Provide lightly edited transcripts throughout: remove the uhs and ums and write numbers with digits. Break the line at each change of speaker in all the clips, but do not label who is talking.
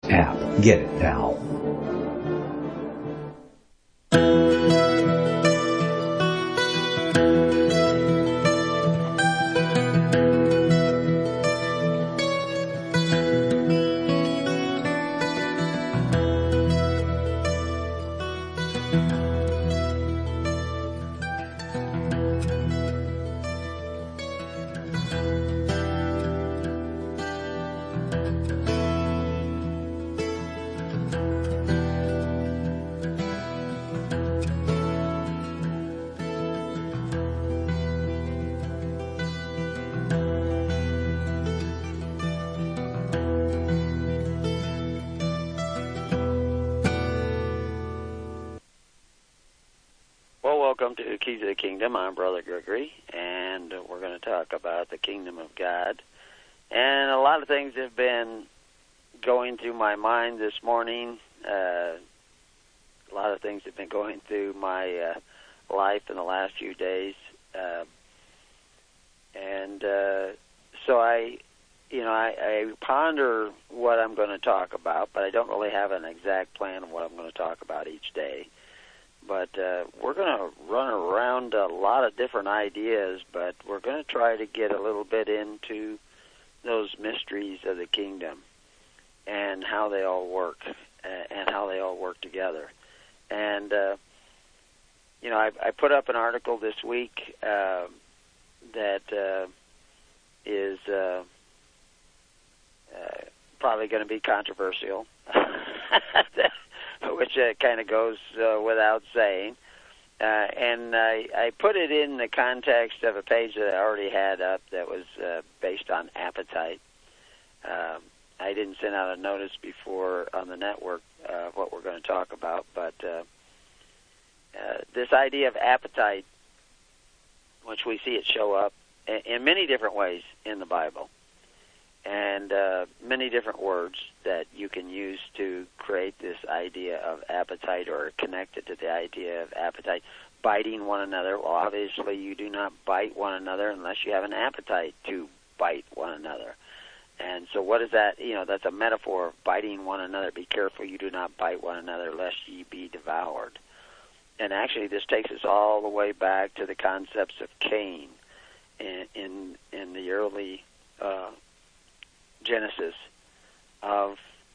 app. Get it now.
Welcome to Keys of the Kingdom. I'm Brother Gregory, and we're going to talk about the Kingdom of God. And a lot of things have been going through my mind this morning. A lot of things have been going through my life in the last few days. So I ponder what I'm going to talk about, but I don't really have an exact plan of what I'm going to talk about each day. But we're going to run around a lot of different ideas, but we're going to try to get a little bit into those mysteries of the kingdom and how they all work together. And, I put up an article this week that is probably going to be controversial. Which kind of goes without saying. And I put it in the context of a page that I already had up that was based on appetite. I didn't send out a notice before on the network of what we're going to talk about, but this idea of appetite, which we see it show up in many different ways in the Bible, and many different words that you can use to create this idea of appetite or connect it to the idea of appetite. Biting one another. Well, obviously you do not bite one another unless you have an appetite to bite one another. And so what is that? That's a metaphor of biting one another. Be careful you do not bite one another lest ye be devoured. And actually this takes us all the way back to the concepts of Cain in the early Genesis of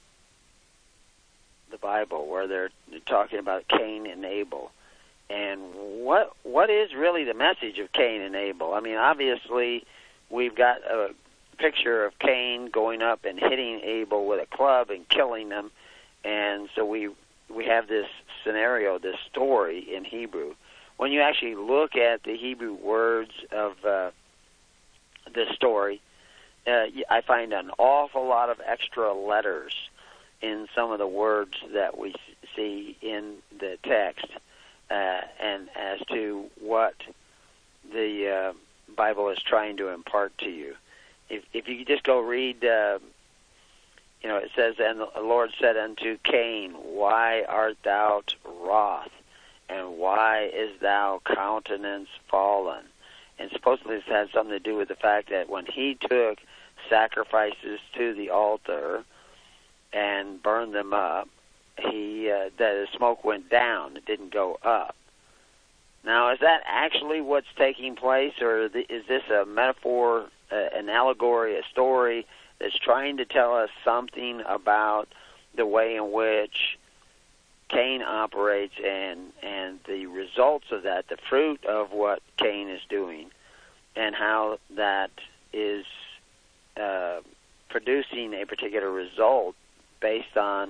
the Bible, where they're talking about Cain and Abel. And what is really the message of Cain and Abel? I mean, obviously, we've got a picture of Cain going up and hitting Abel with a club and killing him. And so we have this scenario, this story in Hebrew. When you actually look at the Hebrew words of this story, I find an awful lot of extra letters in some of the words that we see in the text, and as to what the Bible is trying to impart to you. If you just go read, it says, "And the Lord said unto Cain, Why art thou wroth? And why is thou countenance fallen?" And supposedly this has something to do with the fact that when he took sacrifices to the altar and burned them up, that the smoke went down. It didn't go up. Now, is that actually what's taking place, or is this a metaphor, an allegory, a story that's trying to tell us something about the way in which Cain operates and the results of that, the fruit of what Cain is doing, and how that is producing a particular result based on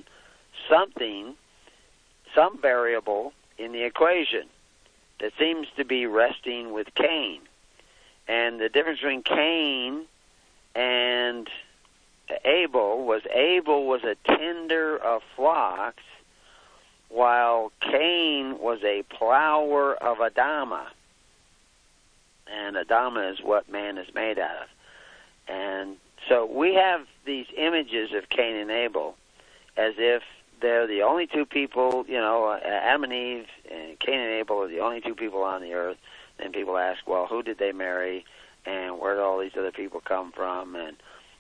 some variable in the equation that seems to be resting with Cain. And the difference between Cain and Abel was a tender of flocks, while Cain was a plower of Adamah. And Adamah is what man is made out of. And so we have these images of Cain and Abel as if they're the only two people, Adam and Eve and Cain and Abel are the only two people on the earth. Then people ask, well, who did they marry, and where did all these other people come from? And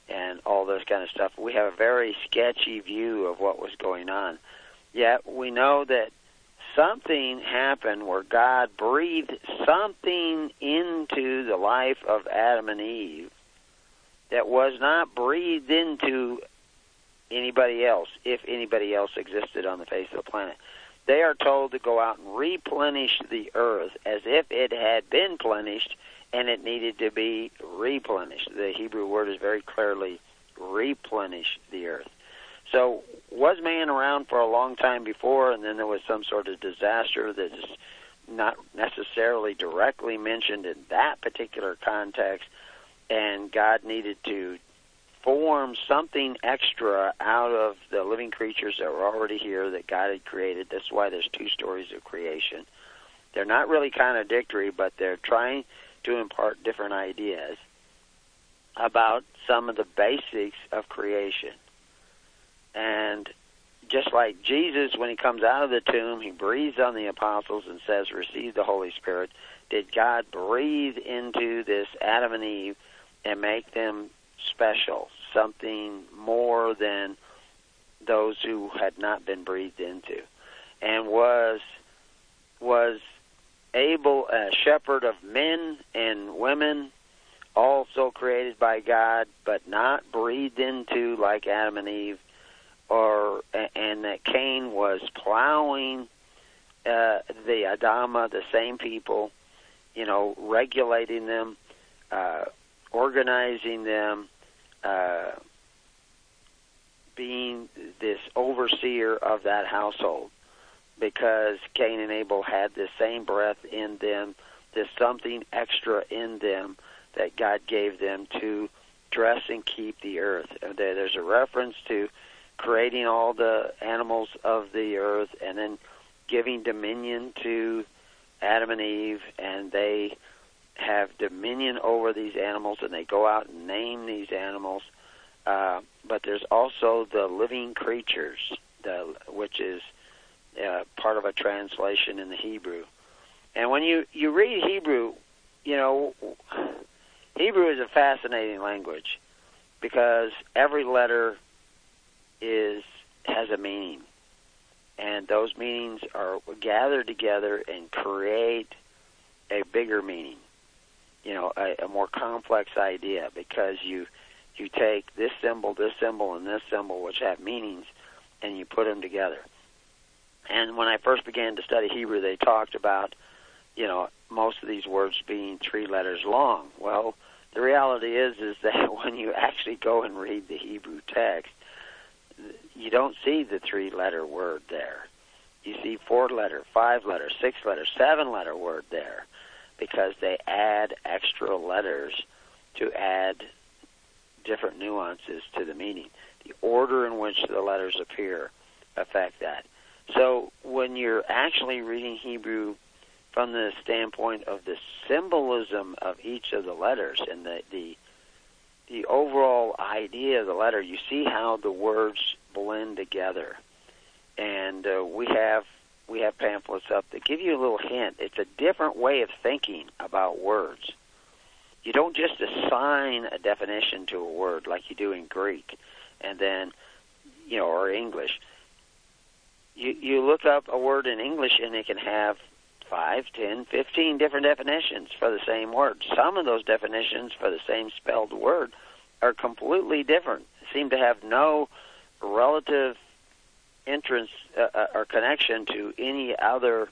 and all this kind of stuff. We have a very sketchy view of what was going on. Yet we know that something happened where God breathed something into the life of Adam and Eve that was not breathed into anybody else, if anybody else existed on the face of the planet. They are told to go out and replenish the earth as if it had been plenished and it needed to be replenished. The Hebrew word is very clearly replenish the earth. So was man around for a long time before, and then there was some sort of disaster that is not necessarily directly mentioned in that particular context, and God needed to form something extra out of the living creatures that were already here that God had created. That's why there's two stories of creation. They're not really contradictory, but they're trying to impart different ideas about some of the basics of creation. And just like Jesus, when he comes out of the tomb, he breathes on the apostles and says, receive the Holy Spirit. Did God breathe into this Adam and Eve and make them special, something more than those who had not been breathed into? And was Abel a shepherd of men and women, also created by God, but not breathed into like Adam and Eve? And that Cain was plowing the Adama, the same people, regulating them, organizing them, being this overseer of that household, because Cain and Abel had the same breath in them, there's something extra in them that God gave them to dress and keep the earth. There's a reference to creating all the animals of the earth and then giving dominion to Adam and Eve, and they have dominion over these animals, and they go out and name these animals. But there's also the living creatures, which is part of a translation in the Hebrew. And when you read Hebrew, Hebrew is a fascinating language because every letter has a meaning, and those meanings are gathered together and create a bigger meaning, a more complex idea, because you take this symbol, and this symbol, which have meanings, and you put them together. And when I first began to study Hebrew, they talked about, most of these words being 3 letters long. Well, the reality is that when you actually go and read the Hebrew text, you don't see the 3-letter word there. You see 4-letter, 5-letter, 6-letter, 7-letter word there, because they add extra letters to add different nuances to the meaning. The order in which the letters appear affect that. So when you're actually reading Hebrew from the standpoint of the symbolism of each of the letters and the overall idea of the letter, you see how the words blend together. And we have pamphlets up that give you a little hint. It's a different way of thinking about words. You don't just assign a definition to a word like you do in Greek, and then, or English. You look up a word in English, and it can have 5, 10, 15 different definitions for the same word. Some of those definitions for the same spelled word are completely different, seem to have no relative entrance or connection to any other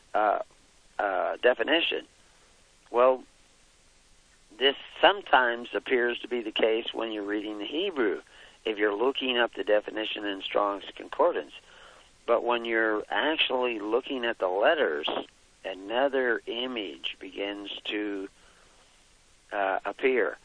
definition. Well, this sometimes appears to be the case when you're reading the Hebrew, if you're looking up the definition in Strong's Concordance. But when you're actually looking at the letters, another image begins to appear,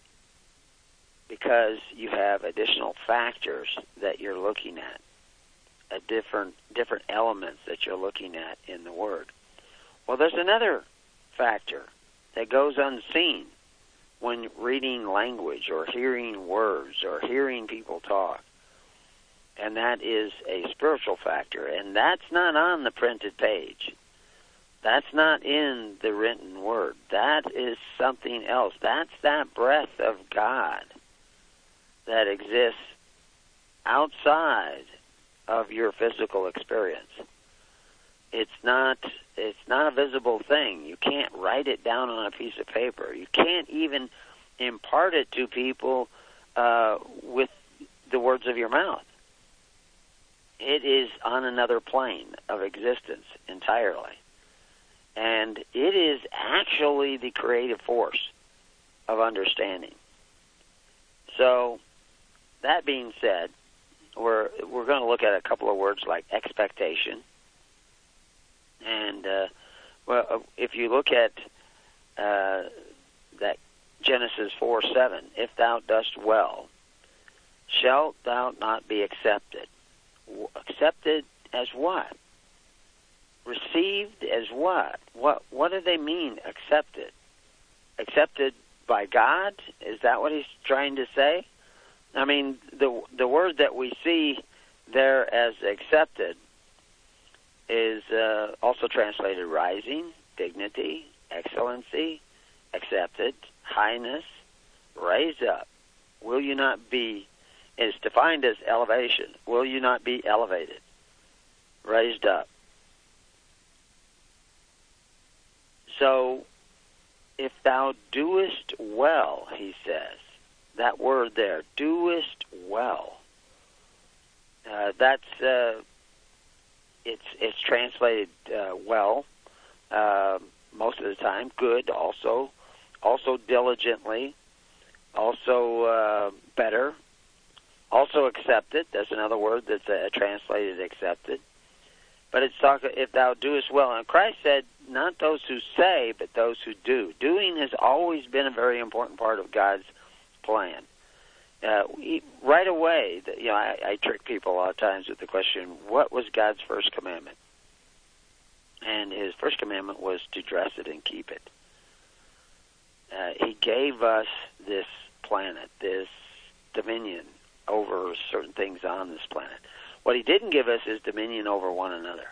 because you have additional factors that you're looking at, different elements that you're looking at in the word. Well, there's another factor that goes unseen when reading language or hearing words or hearing people talk, and that is a spiritual factor, and that's not on the printed page. That's not in the written word. That is something else. That's that breath of God that exists outside of your physical experience. It's not a visible thing. You can't write it down on a piece of paper. You can't even impart it to people with the words of your mouth. It is on another plane of existence entirely. And it is actually the creative force of understanding. So, that being said, we're going to look at a couple of words like expectation. And, if you look at that Genesis 4:7, if thou dost well, shalt thou not be accepted. Accepted as what? Received as what? What do they mean, accepted? Accepted by God? Is that what he's trying to say? I mean, the word that we see there as accepted is also translated rising, dignity, excellency, accepted, highness, raised up. Will you not be, is defined as elevation. Will you not be elevated, raised up? So, if thou doest well, he says, that word there, doest well, that's it's translated well most of the time. Good also diligently, also better, also accepted. That's another word that's translated accepted. But it's talking if thou doest well. And Christ said, not those who say, but those who do. Doing has always been a very important part of God's plan. Right away, I trick people a lot of times with the question, what was God's first commandment? And his first commandment was to dress it and keep it. He gave us this planet, this dominion over certain things on this planet. What he didn't give us is dominion over one another.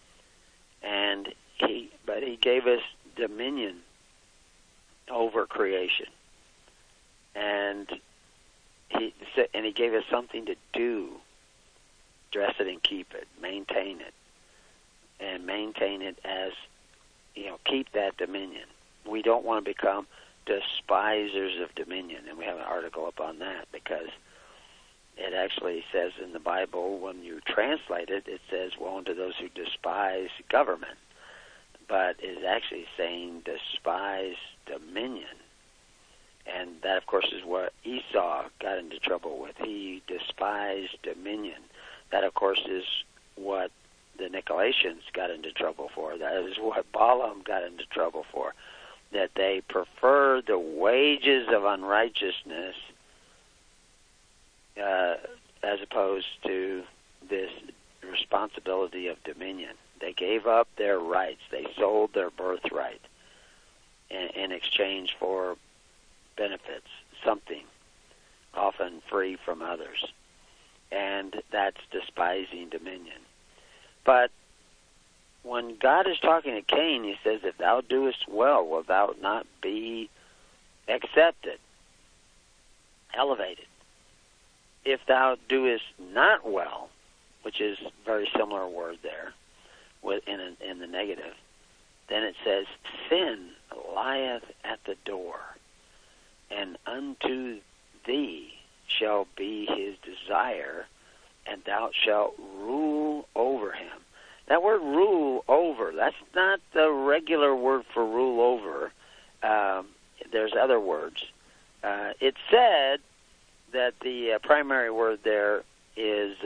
But he gave us dominion over creation. And he gave us something to do. Dress it and keep it, maintain it. And maintain it as, keep that dominion. We don't want to become despisers of dominion. And we have an article up on that because it actually says in the Bible, when you translate it, it says, woe unto those who despise government. But it's actually saying despise dominion. And that, of course, is what Esau got into trouble with. He despised dominion. That, of course, is what the Nicolaitans got into trouble for. That is what Balaam got into trouble for. That they prefer the wages of unrighteousness as opposed to this responsibility of dominion. They gave up their rights. They sold their birthright in exchange for benefits, something, often free from others. And that's despising dominion. But when God is talking to Cain, he says, if thou doest well, will thou not be accepted, elevated? If thou doest not well, which is a very similar word there in the negative, then it says, sin lieth at the door, and unto thee shall be his desire, and thou shalt rule over him. That word rule over, that's not the regular word for rule over. There's other words. It's said that the primary word there is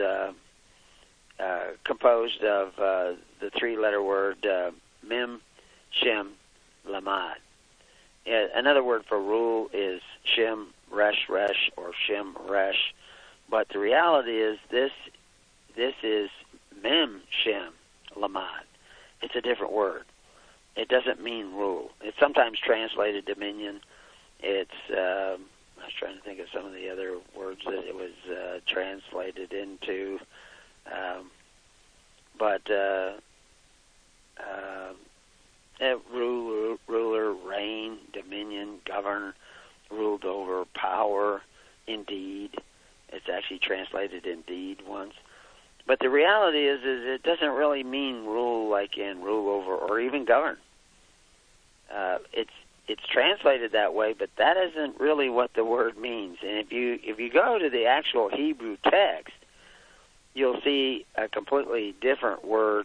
composed of the three-letter word mem, shem, lamad. Another word for rule is shem, resh, or shem, resh. But the reality is this is mem, shem, lamad. It's a different word. It doesn't mean rule. It's sometimes translated dominion. It's I was trying to think of some of the other words that it was translated into. Ruler, reign, dominion, govern, ruled over, power, indeed. It's actually translated indeed once. But the reality is it doesn't really mean rule like in rule over or even govern. It's translated that way, but that isn't really what the word means. And if you go to the actual Hebrew text, you'll see a completely different word.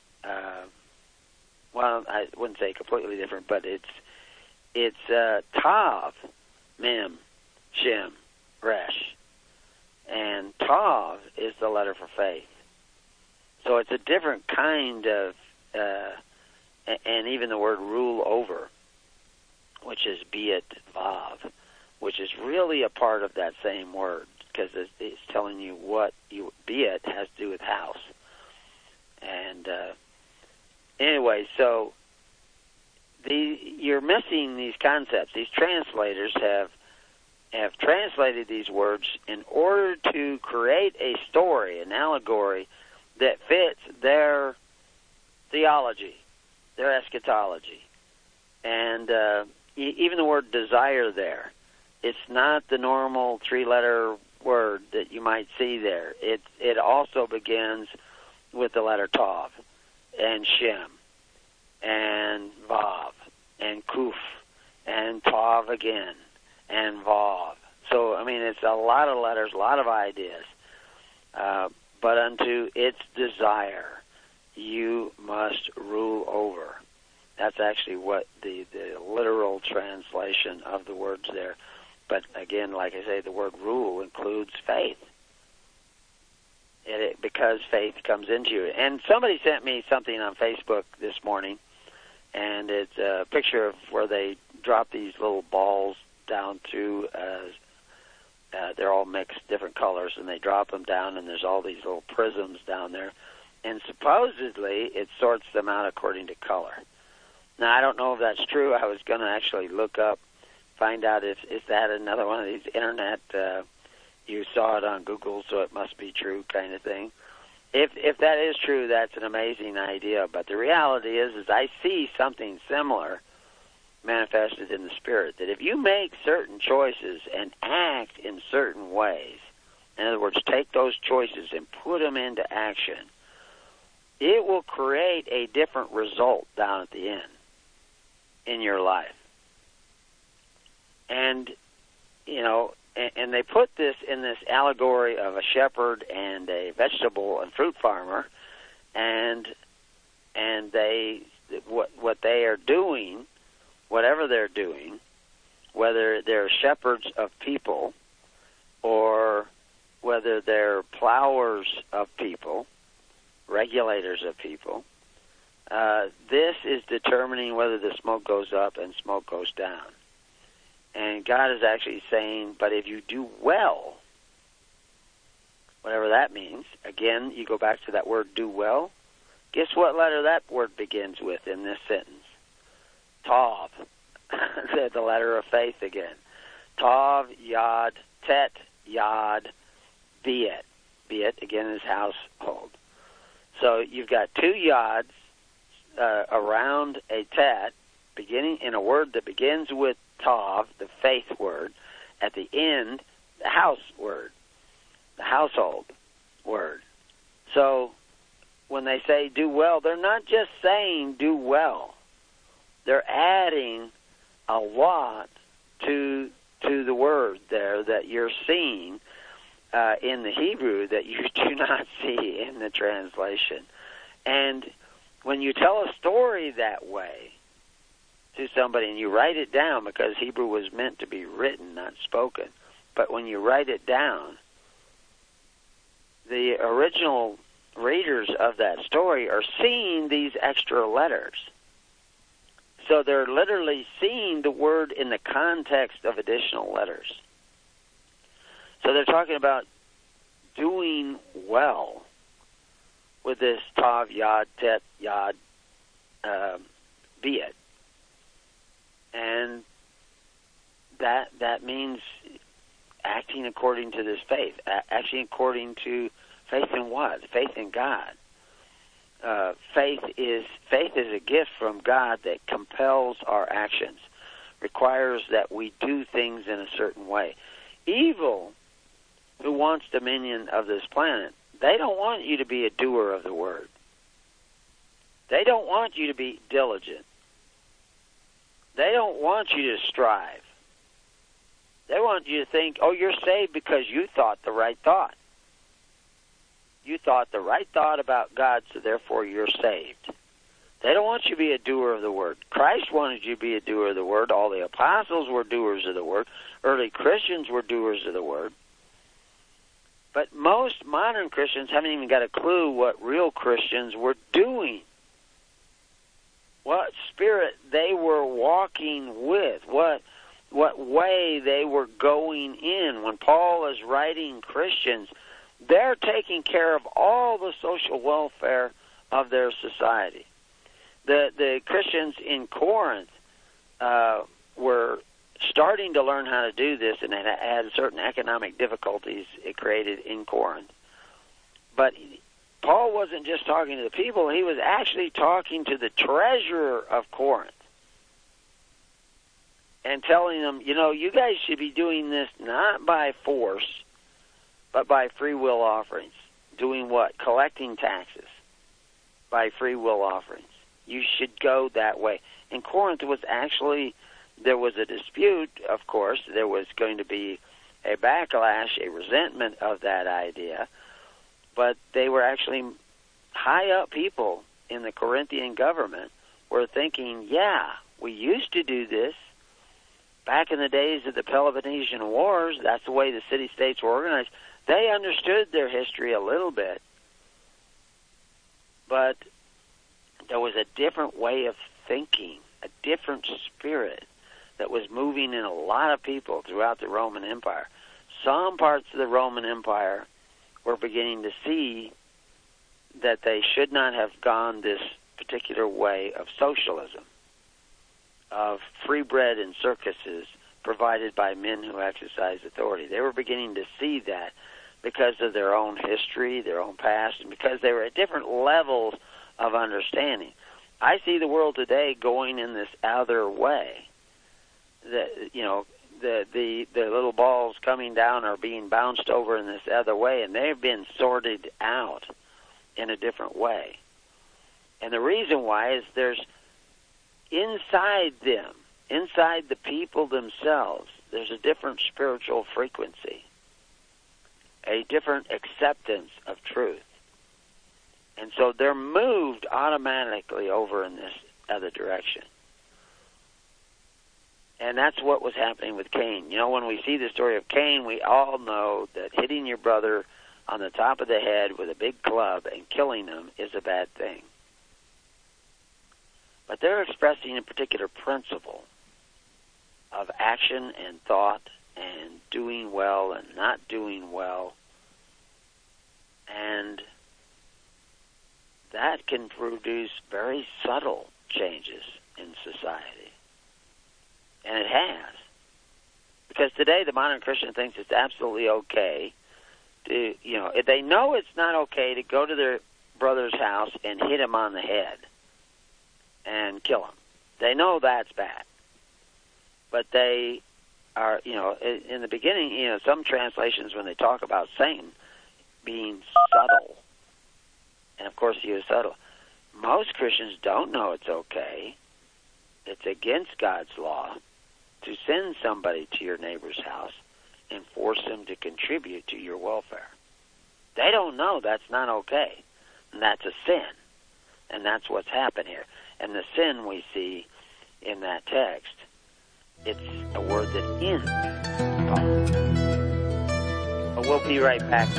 Well, I wouldn't say completely different, but it's Tav, Mem, Shem, Resh. And Tav is the letter for faith. So it's a different kind of, and even the word rule over, which is Biat Vav, which is really a part of that same word, because it's telling you what Biat has to do with house. And anyway, so you're missing these concepts. These translators have translated these words in order to create a story, an allegory, that fits their theology, their eschatology. And even the word desire there, it's not the normal three-letter word that you might see there. It also begins with the letter Tav, and Shem, and Vav, and Kuf, and Tav again, and Vav. So, I mean, it's a lot of letters, a lot of ideas. But unto its desire, you must rule over. That's actually what the literal translation of the words there. But again, like I say, the word rule includes faith. Because faith comes into you. And somebody sent me something on Facebook this morning, and it's a picture of where they drop these little balls down through, they're all mixed, different colors, and they drop them down, and there's all these little prisms down there. And supposedly it sorts them out according to color. Now, I don't know if that's true. I was going to actually look up, find out if that another one of these internet, you saw it on Google, so it must be true kind of thing. If that is true, that's an amazing idea. But the reality is I see something similar manifested in the Spirit, that if you make certain choices and act in certain ways, in other words, take those choices and put them into action, it will create a different result down at the end in your life. And, you know, and they put this in this allegory of a shepherd and a vegetable and fruit farmer, and they what they are doing, whatever they're doing, whether they're shepherds of people or whether they're plowers of people, regulators of people, this is determining whether the smoke goes up and smoke goes down. And God is actually saying, but if you do well, whatever that means, again, you go back to that word do well. Guess what letter that word begins with in this sentence? Tav, the letter of faith again. Tav, Yod, Tet, Yod, Biat. Biat, again, is household. So you've got two Yods around a Tet, beginning in a word that begins with Tav, the faith word, at the end, the house word, the household word. So when they say do well, they're not just saying do well. They're adding a lot to the word there that you're seeing in the Hebrew that you do not see in the translation. And when you tell a story that way to somebody and you write it down, because Hebrew was meant to be written, not spoken, but when you write it down, the original readers of that story are seeing these extra letters. So they're literally seeing the word in the context of additional letters. So they're talking about doing well with this Tav, Yod, Tet, Yod, Biat. And that means acting according to this faith, acting according to faith in what? Faith in God. Faith is a gift from God that compels our actions, requires that we do things in a certain way. Evil who wants dominion of this planet, they don't want you to be a doer of the word. They don't want you to be diligent. They don't want you to strive. They want you to think, oh, you're saved because you thought the right thought. You thought the right thought about God, so therefore you're saved. They don't want you to be a doer of the word. Christ wanted you to be a doer of the word. All the apostles were doers of the word. Early Christians were doers of the word. But most modern Christians haven't even got a clue what real Christians were doing. What spirit they were walking with. What way they were going in. When Paul is writing Christians, they're taking care of all the social welfare of their society. The Christians in Corinth were starting to learn how to do this, and it had certain economic difficulties it created in Corinth. But Paul wasn't just talking to the people, he was actually talking to the treasurer of Corinth and telling them, you guys should be doing this not by force, but by free will offerings. Doing what? Collecting taxes by free will offerings. You should go that way. In Corinth there was a dispute, of course. There was going to be a backlash, a resentment of that idea. But they were actually high up people in the Corinthian government were thinking, yeah, we used to do this. Back in the days of the Peloponnesian Wars, that's the way the city-states were organized. They understood their history a little bit. But there was a different way of thinking, a different spirit that was moving in a lot of people throughout the Roman Empire. Some parts of the Roman Empire were beginning to see that they should not have gone this particular way of socialism, of free bread and circuses provided by men who exercise authority. They were beginning to see that because of their own history, their own past, and because they were at different levels of understanding. I see the world today going in this other way. The little balls coming down are being bounced over in this other way, and they've been sorted out in a different way. And the reason why is there's inside them, inside the people themselves, there's a different spiritual frequency, a different acceptance of truth. And so they're moved automatically over in this other direction. And that's what was happening with Cain. When we see the story of Cain, we all know that hitting your brother on the top of the head with a big club and killing him is a bad thing. But they're expressing a particular principle of action and thought and doing well and not doing well. And that can produce very subtle changes in society. And it has. Because today the modern Christian thinks it's absolutely okay to, they know it's not okay to go to their brother's house and hit him on the head and kill him. They know that's bad. But they are, in the beginning, some translations when they talk about Satan being subtle, and of course he is subtle, most Christians don't know it's okay. It's against God's law to send somebody to your neighbor's house and force them to contribute to your welfare. They don't know that's not okay, and that's a sin, and that's what's happened here. And the sin we see in that text, it's a word that ends. But we'll be right back.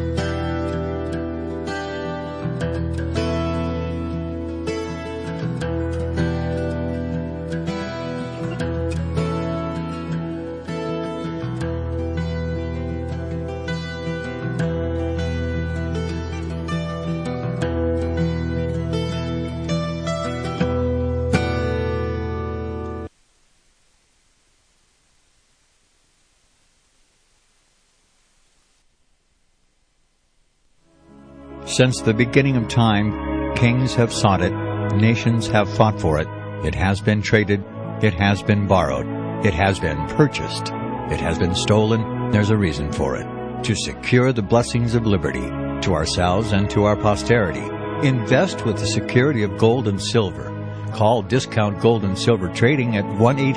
Since the beginning of time, kings have sought it, nations have fought for it. It has been traded, it has been borrowed, it has been purchased, it has been stolen. There's a reason for it. to secure the blessings of liberty to ourselves and to our posterity. Invest with the security of gold and silver. Call Discount Gold and Silver Trading at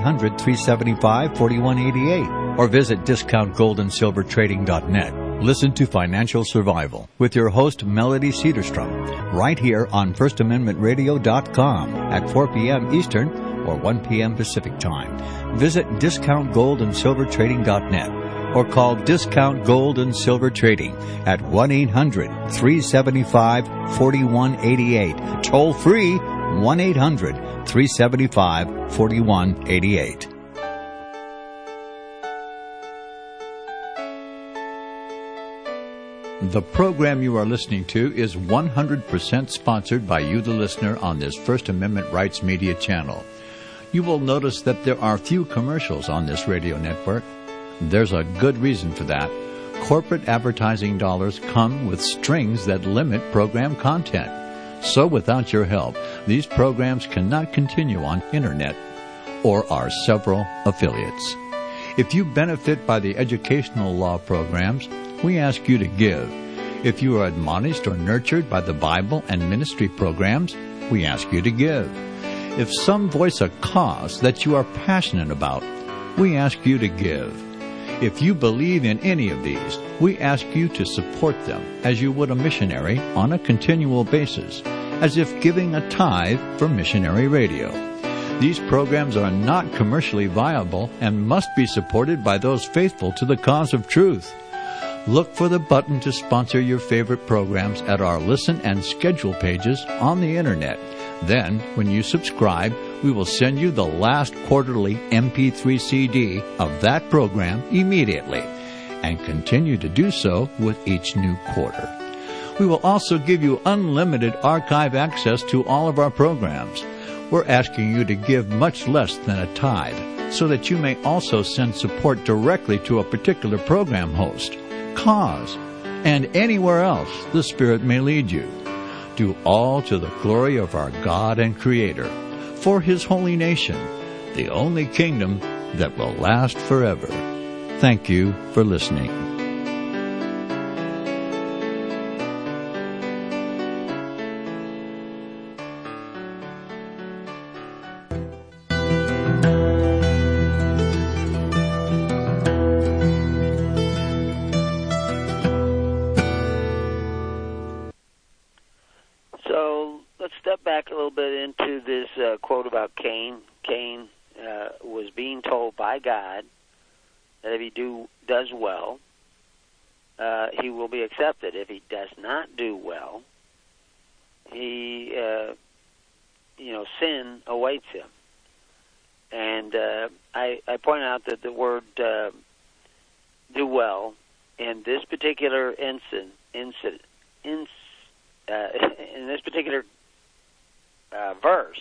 1-800-375-4188 or visit discountgoldandsilvertrading.net. Listen to Financial Survival with your host, Melody Cedarstrom, right here on FirstAmendmentRadio.com at 4 p.m. Eastern or 1 p.m. Pacific Time. Visit discountgoldandsilvertrading.net or call Discount Gold and Silver Trading at 1-800-375-4188. Toll free, 1-800-375-4188. The program you are listening to is 100% sponsored by you, the listener, on this First Amendment Rights Media channel. You will notice that there are few commercials on this radio network. There's a good reason for that. Corporate advertising dollars come with strings that limit program content. So without your help, these programs cannot continue on Internet or our several affiliates. If you benefit by the educational law programs, we ask you to give. If you are admonished or nurtured by the Bible and ministry programs, we ask you to give. If some voice a cause that you are passionate about, we ask you to give. If you believe in any of these, we ask you to support them as you would a missionary on a continual basis, as if giving a tithe for missionary radio. These programs are not commercially viable and must be supported by those faithful to the cause of truth. Look for the button to sponsor your favorite programs at our listen and schedule pages on the Internet. Then, when you subscribe, we will send you the last quarterly MP3 CD of that program immediately, and continue to do so with each new quarter. We will also give you unlimited archive access to all of our programs. We're asking you to give much less than a tithe, so that you may also send support directly to a particular program host, cause, and anywhere else the Spirit may lead you. Do all to the glory of our God and Creator, for His holy nation, the only kingdom that will last forever. Thank you for listening.
Quote about Cain. Cain was being told by God that if he does well, he will be accepted. If he does not do well, he, sin awaits him. And I point out that the word do well in this particular in this particular verse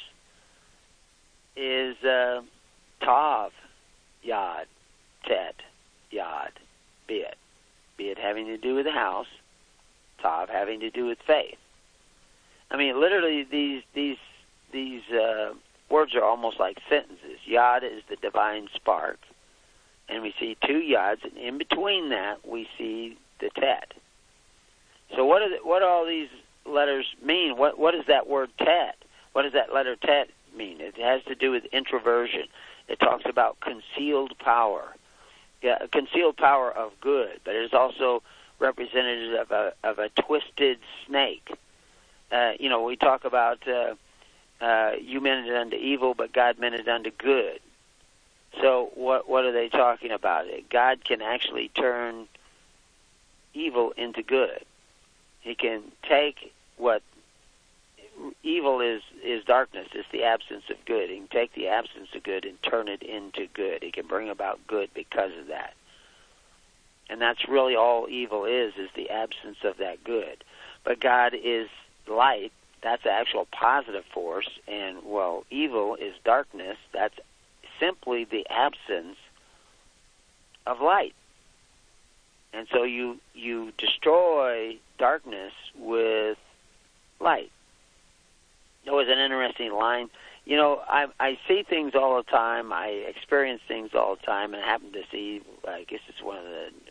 is Tav, Yod, Tet, Yod, Bit. Bit having to do with the house, Tav having to do with faith. I mean, literally, these words are almost like sentences. Yod is the divine spark, and we see two Yods, and in between that, we see the Tet. So what do all these letters mean? What does that word Tet? What does that letter Tet mean? It has to do with introversion. It talks about concealed power. Yeah, concealed power of good, but it is also representative of a twisted snake. We talk about you meant it unto evil, but God meant it unto good. So what are they talking about? God can actually turn evil into good. He can take what evil is darkness. It's the absence of good. He can take the absence of good and turn it into good. He can bring about good because of that. And that's really all evil is the absence of that good. But God is light. That's an actual positive force. And, evil is darkness. That's simply the absence of light. And so you destroy darkness with light. There was an interesting line. I see things all the time. I experience things all the time, and I happen to see, I guess it's one of the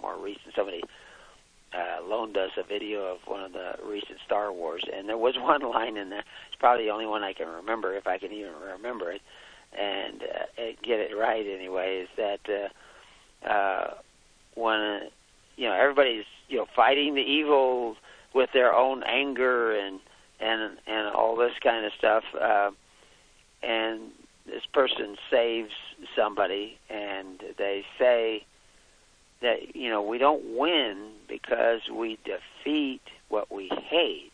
more recent. Somebody loaned us a video of one of the recent Star Wars, and there was one line in there. It's probably the only one I can remember, if I can even remember it, and get it right anyway. Is that when everybody's fighting the evil with their own anger and all this kind of stuff, and this person saves somebody, and they say that we don't win because we defeat what we hate,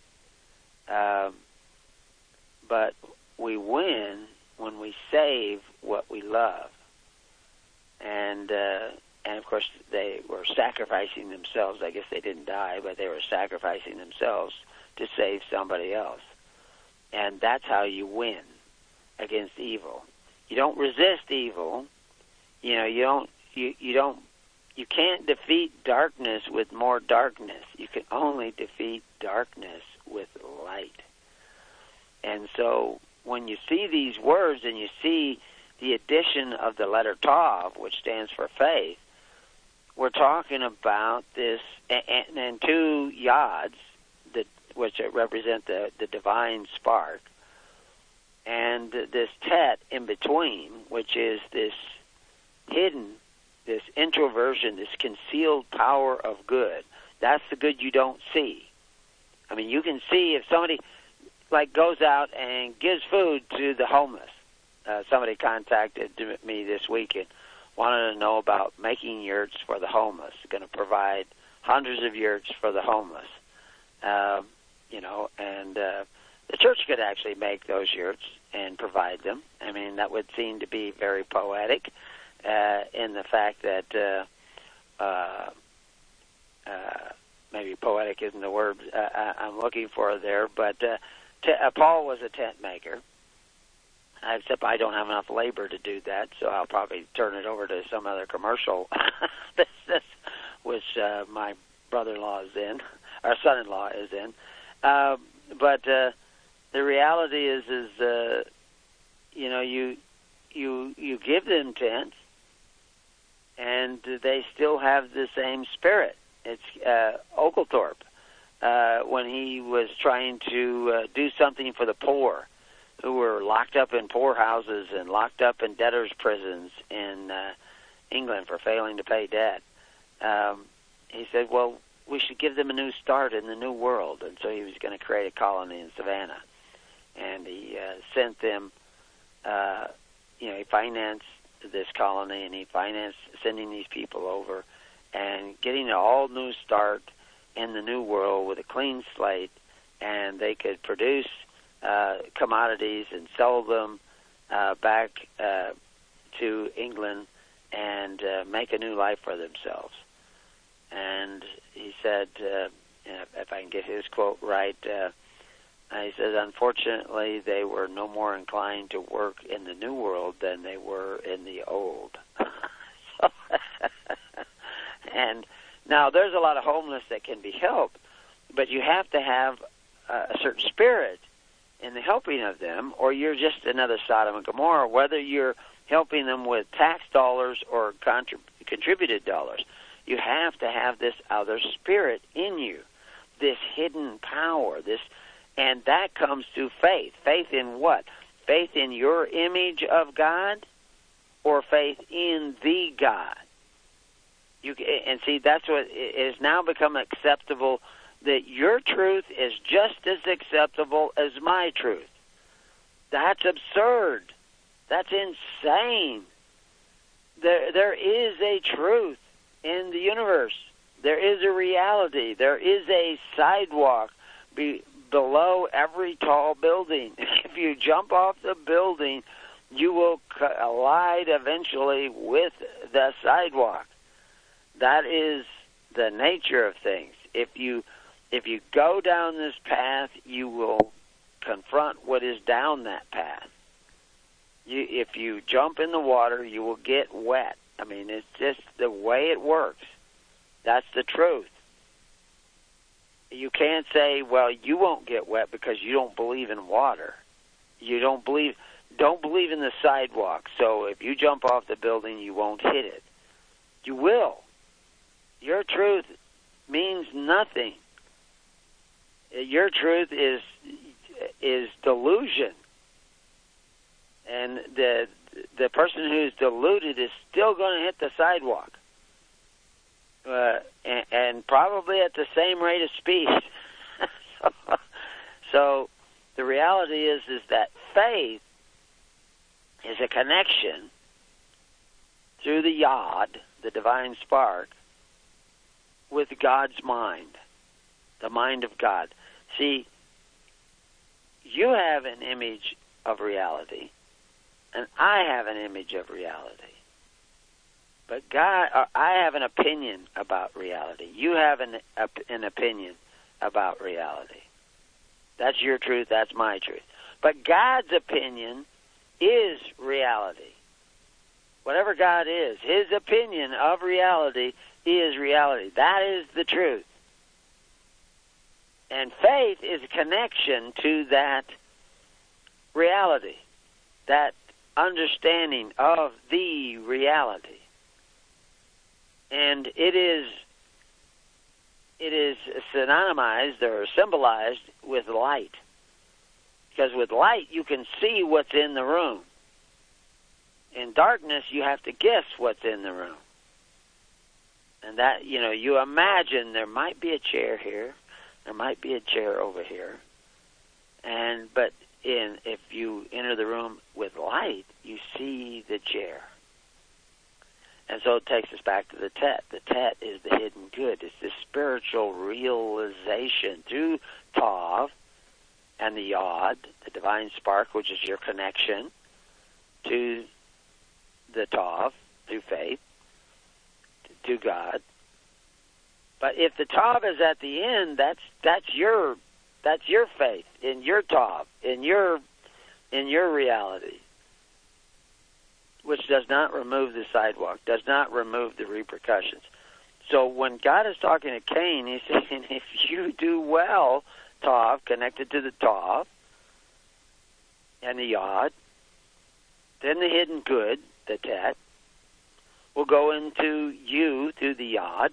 but we win when we save what we love. And of course they were sacrificing themselves. I guess they didn't die, but they were sacrificing themselves to save somebody else. And that's how you win against evil. You don't resist evil. You can't defeat darkness with more darkness. You can only defeat darkness with light. And so when you see these words and you see the addition of the letter Tav, which stands for faith, we're talking about this, and two yods, which represent the divine spark, and this tet in between, which is this hidden, this introversion, this concealed power of good. That's the good you don't see. I mean, you can see if somebody goes out and gives food to the homeless. Somebody contacted me this week and wanted to know about making yurts for the homeless. Going to provide hundreds of yurts for the homeless. And the church could actually make those yurts and provide them. I mean, that would seem to be very poetic in the fact that maybe poetic isn't the word I'm looking for there, but Paul was a tent maker, except I don't have enough labor to do that, so I'll probably turn it over to some other commercial business, which my brother-in-law is in, or son-in-law is in. But the reality is you give them tents, and they still have the same spirit. It's Oglethorpe when he was trying to do something for the poor, who were locked up in poorhouses and locked up in debtors' prisons in England for failing to pay debt. He said, well, we should give them a new start in the new world. And so he was going to create a colony in Savannah. And he sent them, he financed this colony, and he financed sending these people over and getting an all-new start in the new world with a clean slate, and they could produce commodities and sell them back to England and make a new life for themselves. And he said, if I can get his quote right, he says, unfortunately, they were no more inclined to work in the new world than they were in the old. And now there's a lot of homeless that can be helped, but you have to have a certain spirit in the helping of them, or you're just another Sodom and Gomorrah, whether you're helping them with tax dollars or contributed dollars. You have to have this other spirit in you, this hidden power, and that comes through faith. Faith in what? Faith in your image of God, or faith in the God? And see, that's what it has now become acceptable, that your truth is just as acceptable as my truth. That's absurd. That's insane. There is a truth in the universe. There is a reality. There is a sidewalk below every tall building. If you jump off the building, you will collide eventually with the sidewalk. That is the nature of things. If you go down this path, you will confront what is down that path. If you jump in the water, you will get wet. I mean, it's just the way it works. That's the truth. You can't say, well, you won't get wet because you don't believe in water. You don't believe in the sidewalk. So if you jump off the building, you won't hit it. You will. your truth means nothing. Your truth is delusion. And the person who's deluded is still going to hit the sidewalk. And probably at the same rate of speed. So the reality is that faith is a connection through the Yod, the divine spark, with God's mind, the mind of God. See, you have an image of reality, and I have an image of reality. But I have an opinion about reality. You have an opinion about reality. That's your truth, that's my truth. But God's opinion is reality. Whatever God is, his opinion of reality is reality. That is the truth. And faith is a connection to that reality, that understanding of the reality. And it is synonymized or symbolized with light. Because with light, you can see what's in the room. In darkness, you have to guess what's in the room. And that, you imagine there might be a chair here, there might be a chair over here. But if you enter the room with light, you see the chair. And so it takes us back to the Tet. The Tet is the hidden good. It's the spiritual realization through Tav and the Yod, the divine spark, which is your connection to the Tav through faith, to God. But if the Tav is at the end, that's your faith in your Tav, in your reality, which does not remove the sidewalk, does not remove the repercussions. So when God is talking to Cain, he's saying, if you do well, Tav, connected to the Tav and the Yod, then the hidden good, the Tet, will go into you through the Yod,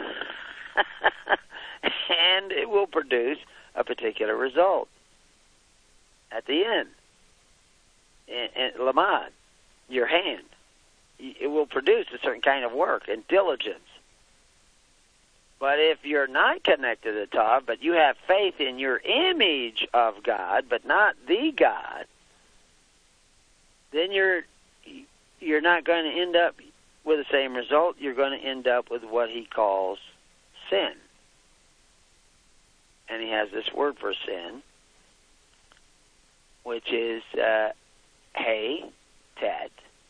and it will produce a particular result at the end. And Lamad, your hand, it will produce a certain kind of work and diligence. But if you're not connected to the Tav, but you have faith in your image of God, but not the God, then you're not going to end up with the same result. You're going to end up with what he calls sin. And he has this word for sin, which is Hey, Tet,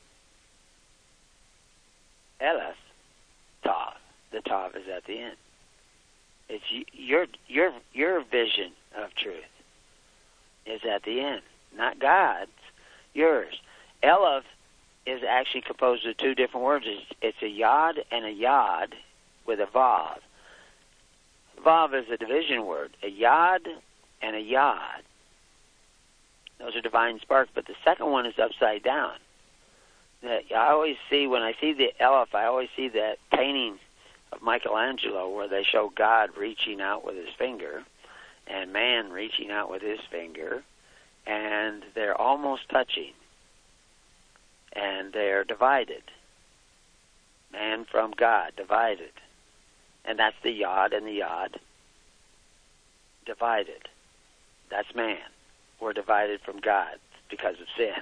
Elas, Tav. The Tav is at the end. It's your vision of truth is at the end, not God's, yours. Eleph is actually composed of two different words. It's a Yod and a Yod with a Vav. Vav is a division word, a Yod and a Yod. Those are divine sparks, but the second one is upside down. I always see, when I see the Eleph, I always see that painting of Michelangelo where they show God reaching out with his finger and man reaching out with his finger, and they're almost touching, and they're divided. Man from God, divided. And that's the Yod and the Yod, divided. That's man. We're divided from God because of sin.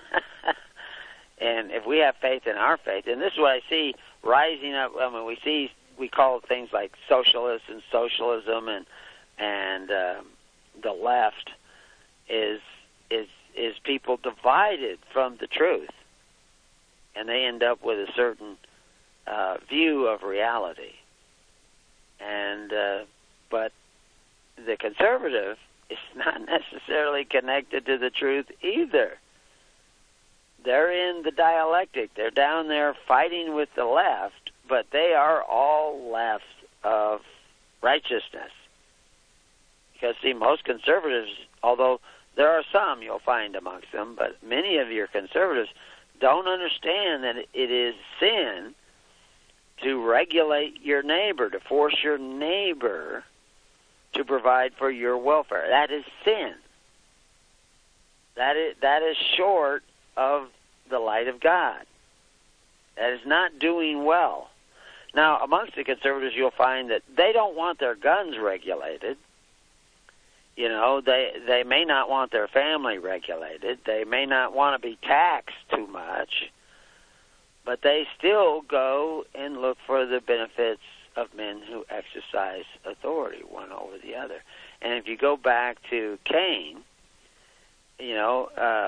And if we have faith in our faith, and this is what I see rising up. I mean, we call things like socialists and socialism, and the left is people divided from the truth, and they end up with a certain view of reality. And but the conservative is not necessarily connected to the truth either. They're in the dialectic. They're down there fighting with the left, but they are all left of righteousness. Because, see, most conservatives, although there are some you'll find amongst them, but many of your conservatives don't understand that it is sin to regulate your neighbor, to force your neighbor to provide for your welfare. That is sin. That is short of the light of God. That is not doing well. Now, amongst the conservatives, you'll find that they don't want their guns regulated. You know, they may not want their family regulated. They may not want to be taxed too much. But they still go and look for the benefits of men who exercise authority one over the other. And if you go back to Cain, you know,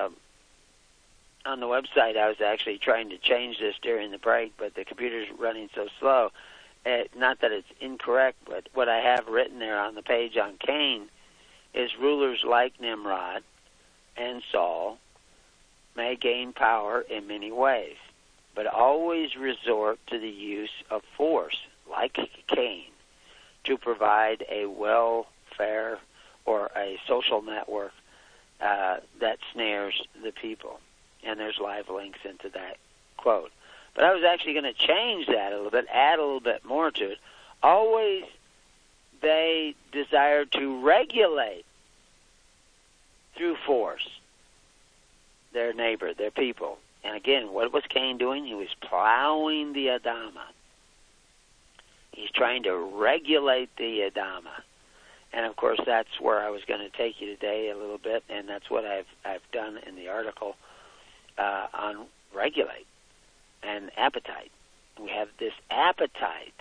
on the website, I was actually trying to change this during the break, but the computer's running so slow. Not that it's incorrect, but what I have written there on the page on Cain is rulers like Nimrod and Saul may gain power in many ways, but always resort to the use of force, like Cain, to provide a welfare or a social network that snares the people. And there's live links into that quote. But I was actually going to change that a little bit, add a little bit more to it. Always they desire to regulate through force their neighbor, their people. And again, what was Cain doing? He was plowing the Adama. He's trying to regulate the Adama. And of course, that's where I was going to take you today a little bit, and that's what I've done in the article on regulate and appetite. We have this appetite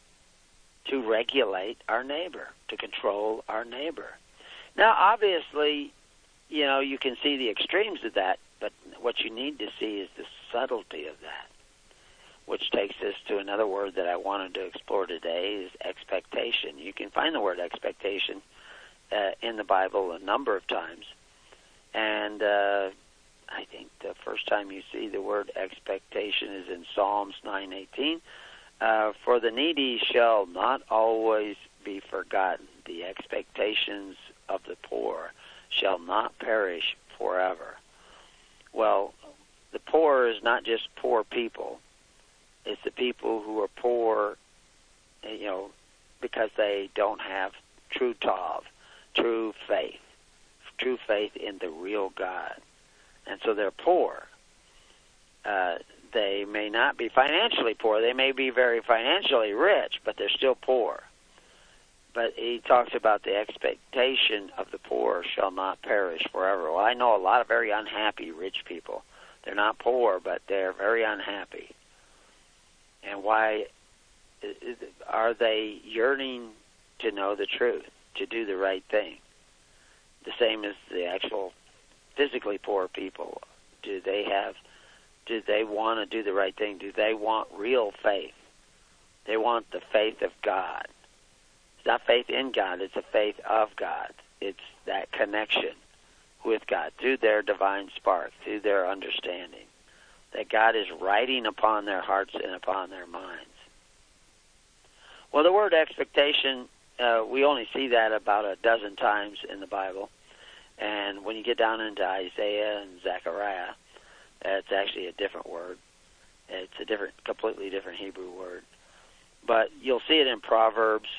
to regulate our neighbor, to control our neighbor. Now, obviously, you know, you can see the extremes of that, but what you need to see is the subtlety of that, which takes us to another word that I wanted to explore today, is expectation. You can find the word expectation in the Bible a number of times, and I think the first time you see the word expectation is in Psalms 9:18. For the needy shall not always be forgotten. The expectations of the poor shall not perish forever. Well, the poor is not just poor people. It's the people who are poor, you know, because they don't have true tov, true faith in the real God. And so they're poor. They may not be financially poor. They may be very financially rich, but they're still poor. But he talks about the expectation of the poor shall not perish forever. Well, I know a lot of very unhappy rich people. They're not poor, but they're very unhappy. And why are they yearning to know the truth, to do the right thing? The same as the actual physically poor people. Do they want to do the right thing? Do they want real faith? They want the faith of God. It's not faith in God, it's a faith of God. It's that connection with God through their divine spark, through their understanding, that God is writing upon their hearts and upon their minds. Well, the word expectation, we only see that about a dozen times in the Bible. And when you get down into Isaiah and Zechariah, it's actually a different word. It's a completely different Hebrew word. But you'll see it in Proverbs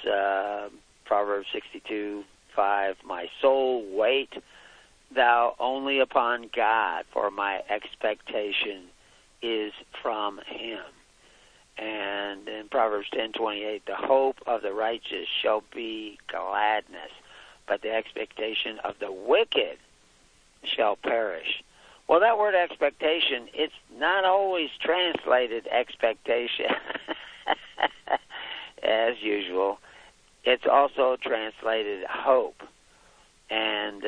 62:5. My soul, wait thou only upon God, for my expectation is from him. And in Proverbs 10:28, the hope of the righteous shall be gladness, but the expectation of the wicked shall perish. Well, that word expectation, it's not always translated expectation, as usual. It's also translated hope. And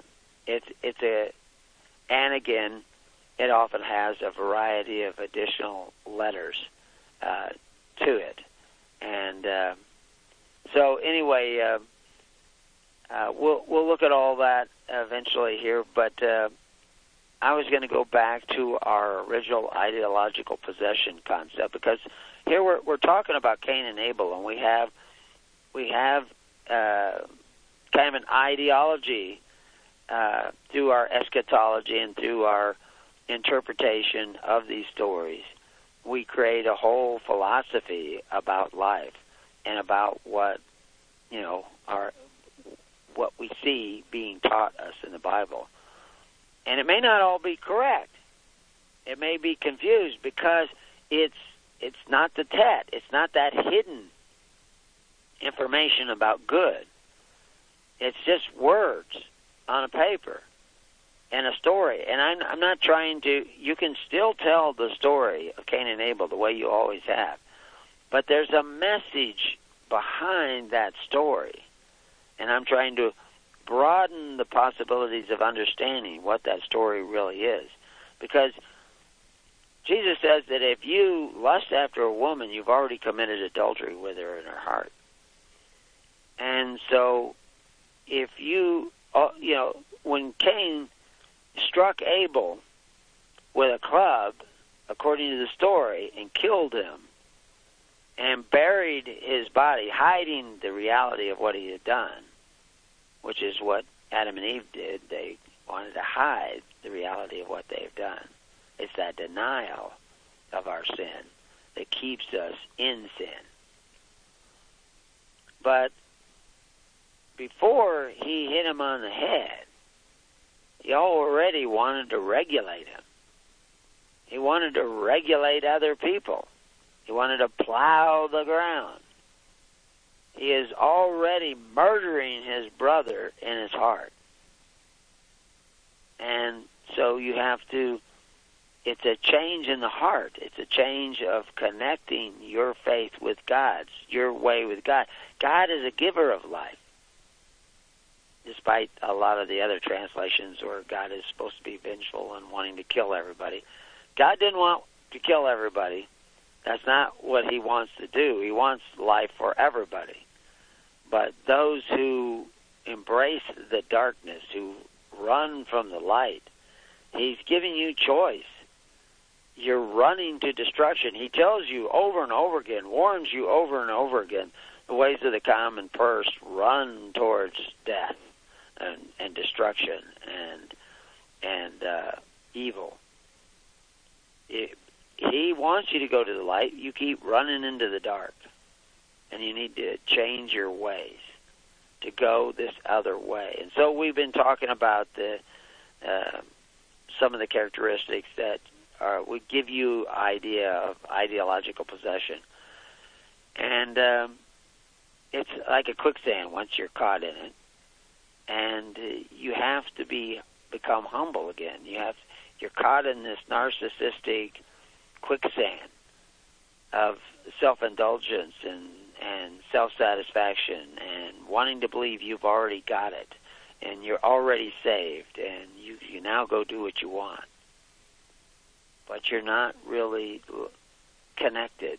and again, it often has a variety of additional letters to it. And so anyway, we'll look at all that eventually here, but I was going to go back to our original ideological possession concept, because here we're talking about Cain and Abel, and we have kind of an ideology through our eschatology and through our interpretation of these stories we create a whole philosophy about life and about what, what we see being taught us in the Bible. And it may not all be correct. It may be confused because it's not the tet. It's not that hidden information about good. It's just words on a paper and a story. And I'm not trying to, you can still tell the story of Cain and Abel the way you always have. But there's a message behind that story. And I'm trying to broaden the possibilities of understanding what that story really is. Because Jesus says that if you lust after a woman, you've already committed adultery with her in her heart. And so if you, when Cain struck Abel with a club, according to the story, and killed him, and buried his body, hiding the reality of what he had done, which is what Adam and Eve did. They wanted to hide the reality of what they've done. It's that denial of our sin that keeps us in sin. But before he hit him on the head, he already wanted to regulate him. He wanted to regulate other people. He wanted to plow the ground. He is already murdering his brother in his heart. And so you have to, it's a change in the heart. It's a change of connecting your faith with God's, your way with God. God is a giver of life, despite a lot of the other translations where God is supposed to be vengeful and wanting to kill everybody. God didn't want to kill everybody. That's not what he wants to do. He wants life for everybody. But those who embrace the darkness, who run from the light, he's giving you choice. You're running to destruction. He tells you over and over again, warns you over and over again, the ways of the common purse run towards death and destruction and evil. He wants you to go to the light. You keep running into the dark. And you need to change your ways to go this other way. And so we've been talking about some of the characteristics that would give you idea of ideological possession. And it's like a quicksand once you're caught in it. And you have to become humble again. You're caught in this narcissistic quicksand of self-indulgence and self-satisfaction and wanting to believe you've already got it and you're already saved and you now go do what you want. But you're not really connected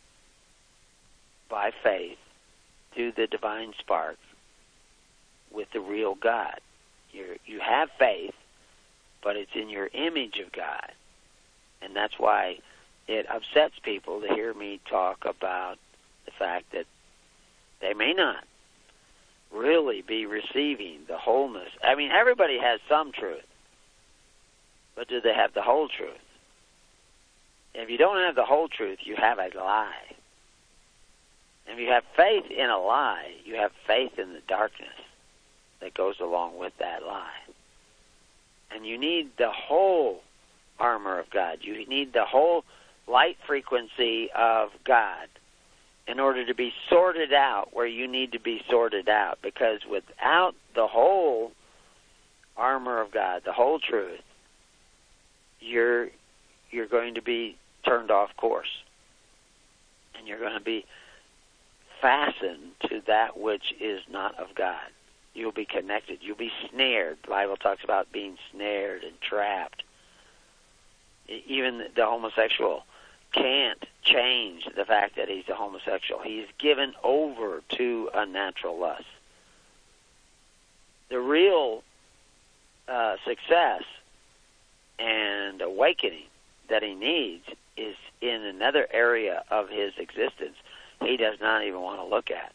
by faith through the divine spark with the real God. You have faith, but it's in your image of God. And that's why it upsets people to hear me talk about the fact that they may not really be receiving the wholeness. I mean, everybody has some truth, but do they have the whole truth? If you don't have the whole truth, you have a lie. If you have faith in a lie, you have faith in the darkness that goes along with that lie. And you need the whole armor of God. You need the whole light frequency of God in order to be sorted out where you need to be sorted out. Because without the whole armor of God, the whole truth, you're going to be turned off course. And you're going to be fastened to that which is not of God. You'll be connected. You'll be snared. The Bible talks about being snared and trapped. Even the homosexual can't change the fact that he's a homosexual. He's given over to unnatural lust. The real success and awakening that he needs is in another area of his existence he does not even want to look at.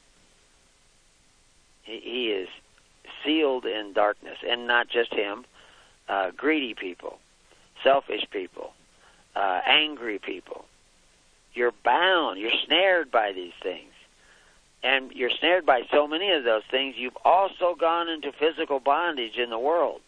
He is sealed in darkness, and not just him, greedy people, selfish people, angry people, You're bound. You're snared by these things. And you're snared by so many of those things, you've also gone into physical bondage in the world.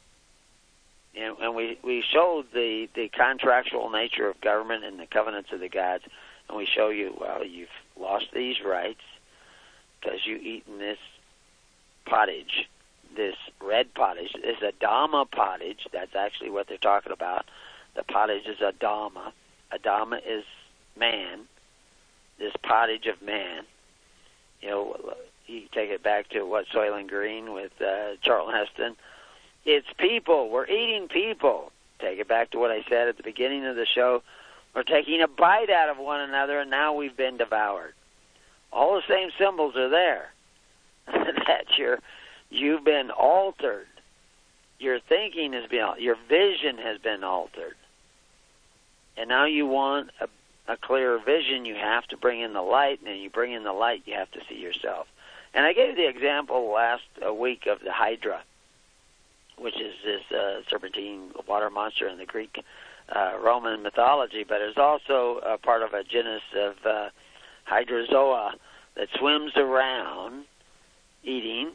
And we showed the contractual nature of government and the covenants of the gods, and we show you, well, you've lost these rights because you've eaten this pottage, this red pottage, this Adama pottage. That's actually what they're talking about. The pottage is Adama. Adama is man, this pottage of man. You know, you take it back to what Soylent Green with Charlton Heston. It's people. We're eating people. Take it back to what I said at the beginning of the show. We're taking a bite out of one another, and now we've been devoured. All the same symbols are there. That you've been altered. Your thinking has been altered. Your vision has been altered. And now you want a clearer vision. You have to bring in the light, and then you bring in the light, you have to see yourself. And I gave the example last week of the Hydra, which is this serpentine water monster in the Greek Roman mythology, but it's also a part of a genus of hydrozoa that swims around eating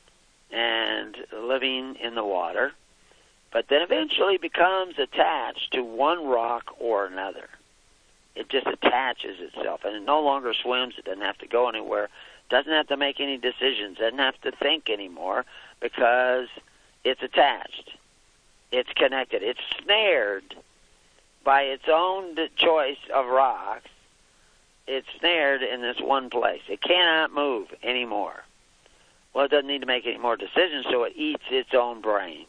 and living in the water, but then eventually becomes attached to one rock or another. It just attaches itself, and it no longer swims. It doesn't have to go anywhere. It doesn't have to make any decisions. It doesn't have to think anymore because it's attached. It's connected. It's snared by its own choice of rocks. It's snared in this one place. It cannot move anymore. Well, it doesn't need to make any more decisions, so it eats its own brain.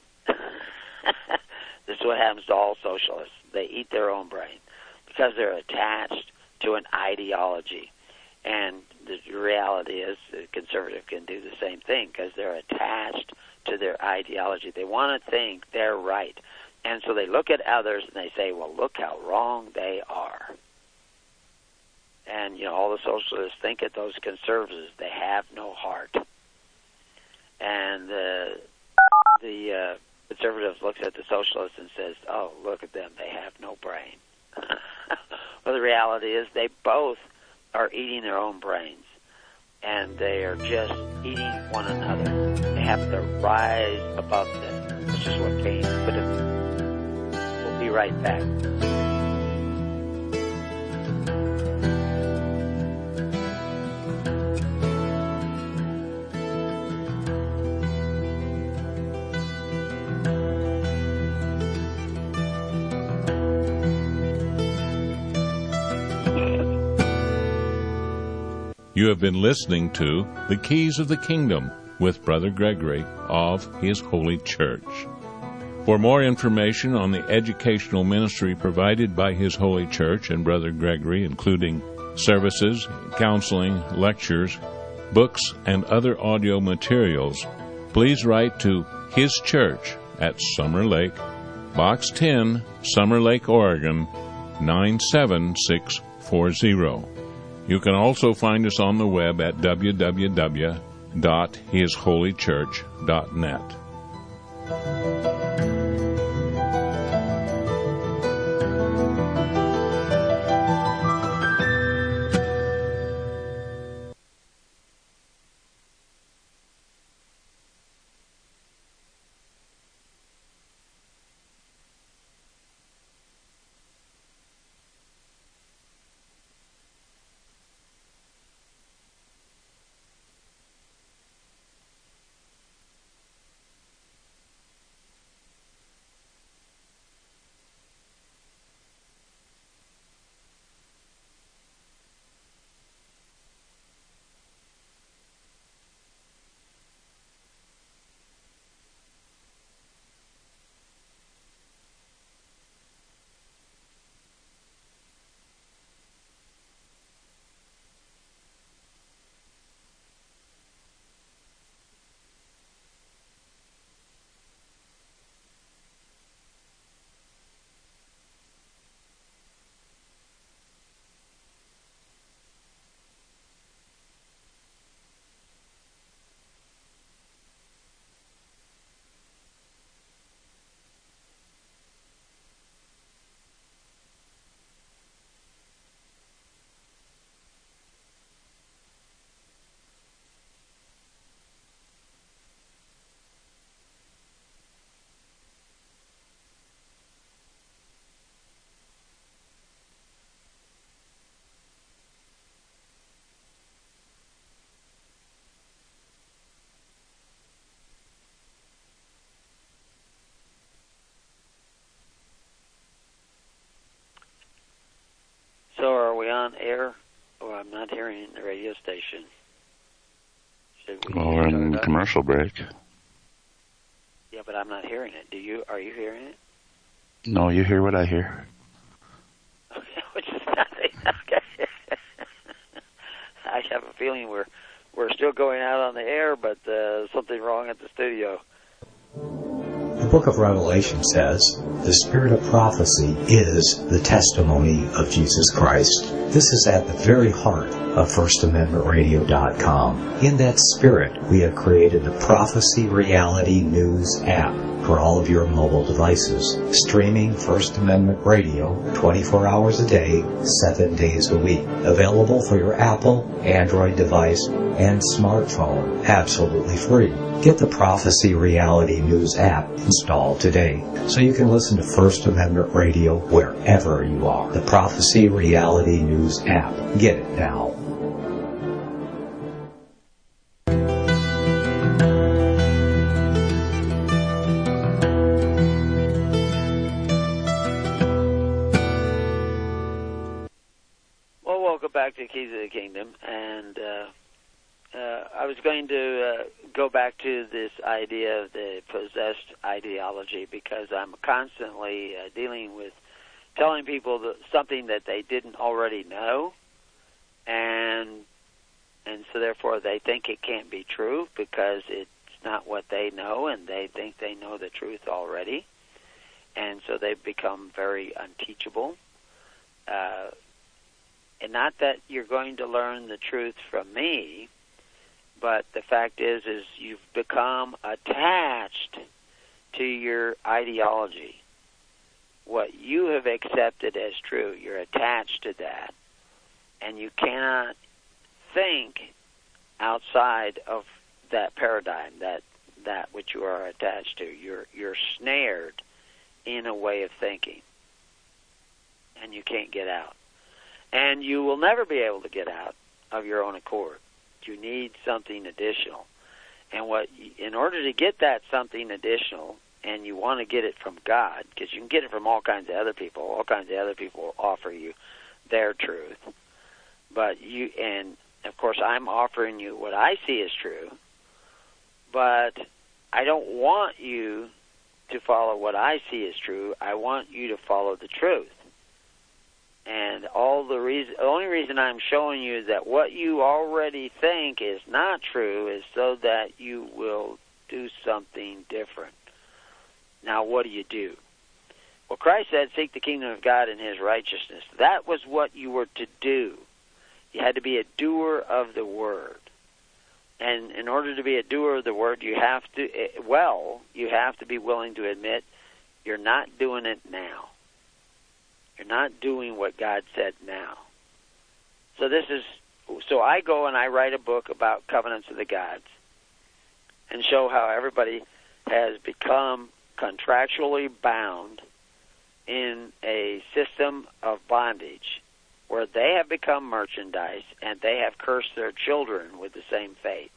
This is what happens to all socialists. They eat their own brain because they're attached to an ideology. And the reality is the conservative can do the same thing because they're attached to their ideology. They want to think they're right. And so they look at others and they say, well, look how wrong they are. And, you know, all the socialists think at those conservatives, they have no heart. And the conservative looks at the socialists and says, oh, look at them, they have no brain. Well, the reality is they both are eating their own brains, and they are just eating one another. They have to rise above them, which is what Cain could have. We'll be right back.
You have been listening to The Keys of the Kingdom with Brother Gregory of His Holy Church. For more information on the educational ministry provided by His Holy Church and Brother Gregory, including services, counseling, lectures, books, and other audio materials, please write to His Church at Summer Lake, Box 10, Summer Lake, Oregon, 97640. You can also find us on the web at www.hisholychurch.net.
on air? Oh, I'm not hearing the radio station.
Well, we're in commercial break.
Yeah, but I'm not hearing it. Are you hearing it?
No, you hear what I hear.
Okay, which is nothing. Okay. I have a feeling we're still going out on the air, but something wrong at the studio.
The book of Revelation says, the spirit of prophecy is the testimony of Jesus Christ. This is at the very heart of FirstAmendmentRadio.com. In that spirit, we have created the Prophecy Reality News app for all of your mobile devices, streaming First Amendment Radio 24 hours a day, 7 days a week. Available for your Apple, Android device, and smartphone, absolutely free. Get the Prophecy Reality News app installed today so you can listen to First Amendment Radio wherever you are. The Prophecy Reality News app. Get it now.
Well, welcome back to Keys of the Kingdom, and I was going to go back to this idea of the possessed ideology because I'm constantly dealing with telling people something that they didn't already know, and so therefore they think it can't be true because it's not what they know, and they think they know the truth already, and so they've become very unteachable. And not that you're going to learn the truth from me, but the fact is you've become attached to your ideology. What you have accepted as true, you're attached to that. And you cannot think outside of that paradigm, that which you are attached to. You're snared in a way of thinking. And you can't get out. And you will never be able to get out of your own accord. You need something additional. And in order to get that something additional, and you want to get it from God, because you can get it from all kinds of other people. All kinds of other people will offer you their truth. And of course, I'm offering you what I see as true, but I don't want you to follow what I see as true. I want you to follow the truth. And the only reason I'm showing you that what you already think is not true is so that you will do something different. Now, what do you do? Well, Christ said, seek the kingdom of God and his righteousness. That was what you were to do. You had to be a doer of the word. And in order to be a doer of the word, you have to be willing to admit you're not doing it now. You're not doing what God said now. So I go and I write a book about covenants of the gods and show how everybody has become contractually bound in a system of bondage where they have become merchandise and they have cursed their children with the same fate.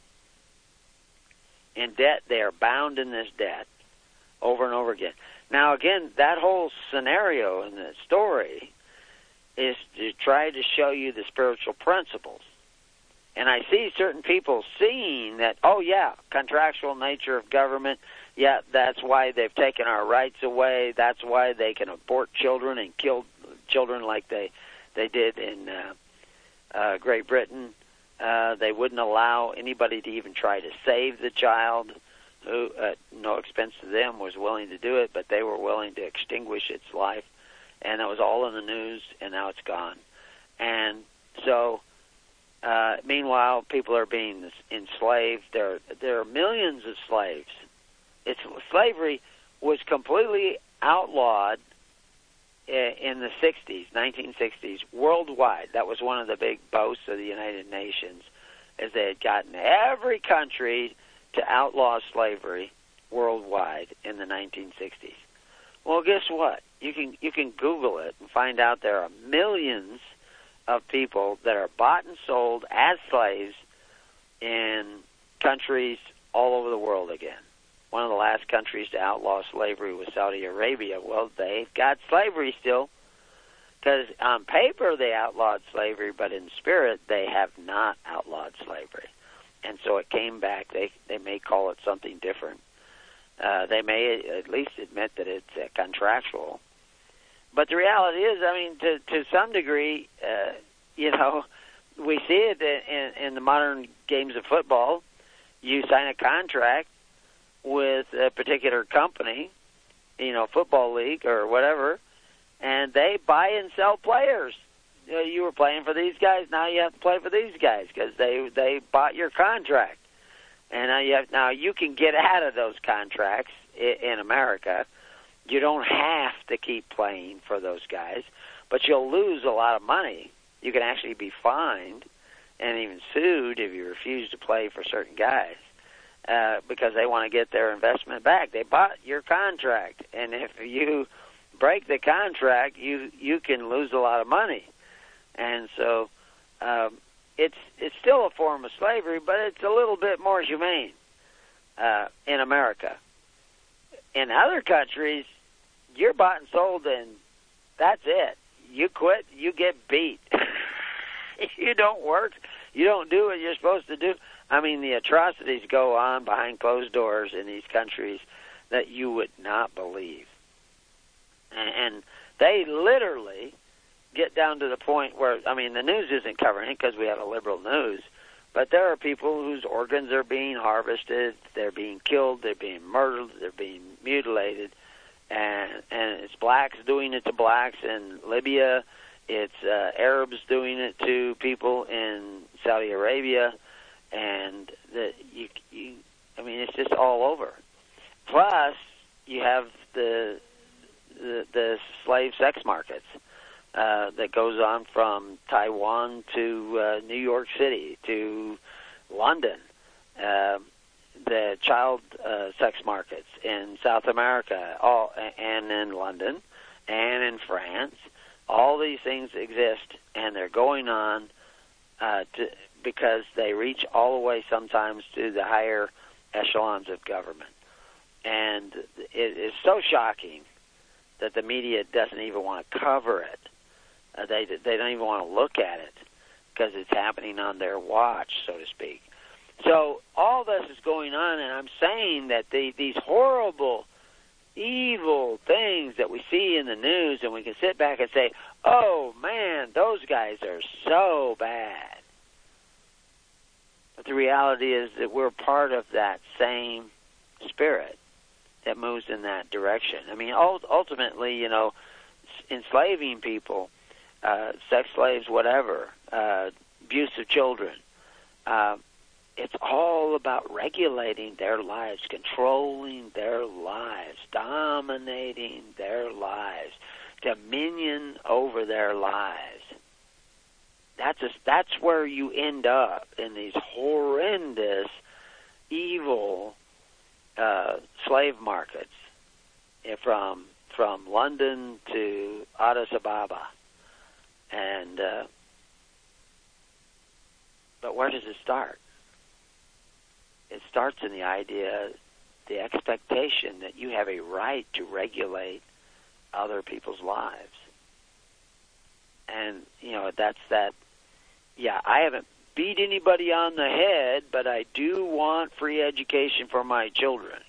In debt, they are bound in this debt over and over again. Now, again, that whole scenario in the story is to try to show you the spiritual principles. And I see certain people seeing that, oh, yeah, contractual nature of government, yeah, that's why they've taken our rights away. That's why they can abort children and kill children like they did in Great Britain. They wouldn't allow anybody to even try to save the child, who, at no expense to them, was willing to do it, but they were willing to extinguish its life. And that was all in the news, and now it's gone. And so, meanwhile, people are being enslaved. There are millions of slaves. Slavery was completely outlawed in the 1960s, worldwide. That was one of the big boasts of the United Nations, as they had gotten every country to outlaw slavery worldwide in the 1960s. Well, guess what? You can Google it and find out there are millions of people that are bought and sold as slaves in countries all over the world again. One of the last countries to outlaw slavery was Saudi Arabia. Well, they've got slavery still. Because on paper they outlawed slavery, but in spirit they have not outlawed slavery. And so it came back. They may call it something different. They may at least admit that it's contractual. But the reality is, I mean, to some degree, we see it in the modern games of football. You sign a contract with a particular company, football league or whatever, and they buy and sell players. You were playing for these guys, now you have to play for these guys because they bought your contract. And now you can get out of those contracts in America. You don't have to keep playing for those guys, but you'll lose a lot of money. You can actually be fined and even sued if you refuse to play for certain guys because they want to get their investment back. They bought your contract, and if you break the contract, you can lose a lot of money. And so it's still a form of slavery, but it's a little bit more humane in America. In other countries, you're bought and sold, and that's it. You quit, you get beat. You don't work, you don't do what you're supposed to do. I mean, the atrocities go on behind closed doors in these countries that you would not believe. And they literally get down to the point where, I mean, the news isn't covering it because we have a liberal news, but there are people whose organs are being harvested, they're being killed, they're being murdered, they're being mutilated, and it's blacks doing it to blacks in Libya, it's Arabs doing it to people in Saudi Arabia, and it's just all over. Plus, you have the slave sex markets that goes on from Taiwan to New York City to London, the child sex markets in South America, and in London and in France. All these things exist, and they're going on because they reach all the way sometimes to the higher echelons of government. And it is so shocking that the media doesn't even want to cover it. They don't even want to look at it because it's happening on their watch, so to speak. So all this is going on, and I'm saying that these horrible, evil things that we see in the news, and we can sit back and say, oh, man, those guys are so bad. But the reality is that we're part of that same spirit that moves in that direction. I mean, ultimately, enslaving people, sex slaves, whatever, abuse of children, it's all about regulating their lives, controlling their lives, dominating their lives, dominion over their lives. That's where you end up in these horrendous, evil slave markets from London to Addis Ababa. And but where does it start? It starts in the idea, the expectation that you have a right to regulate other people's lives. And, that's that, I haven't beat anybody on the head, but I do want free education for my children.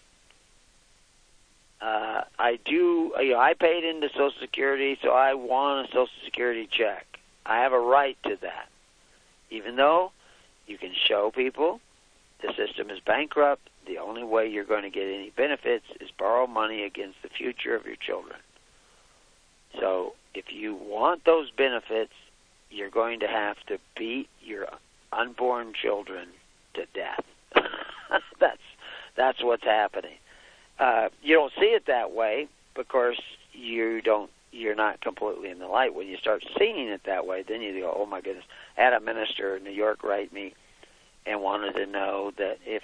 I paid into Social Security, so I want a Social Security check. I have a right to that. Even though you can show people the system is bankrupt, the only way you're going to get any benefits is borrow money against the future of your children. So if you want those benefits, you're going to have to beat your unborn children to death. That's what's happening. You don't see it that way because you're not completely in the light. When you start seeing it that way, then you go, oh my goodness. I had a minister in New York write me and wanted to know that if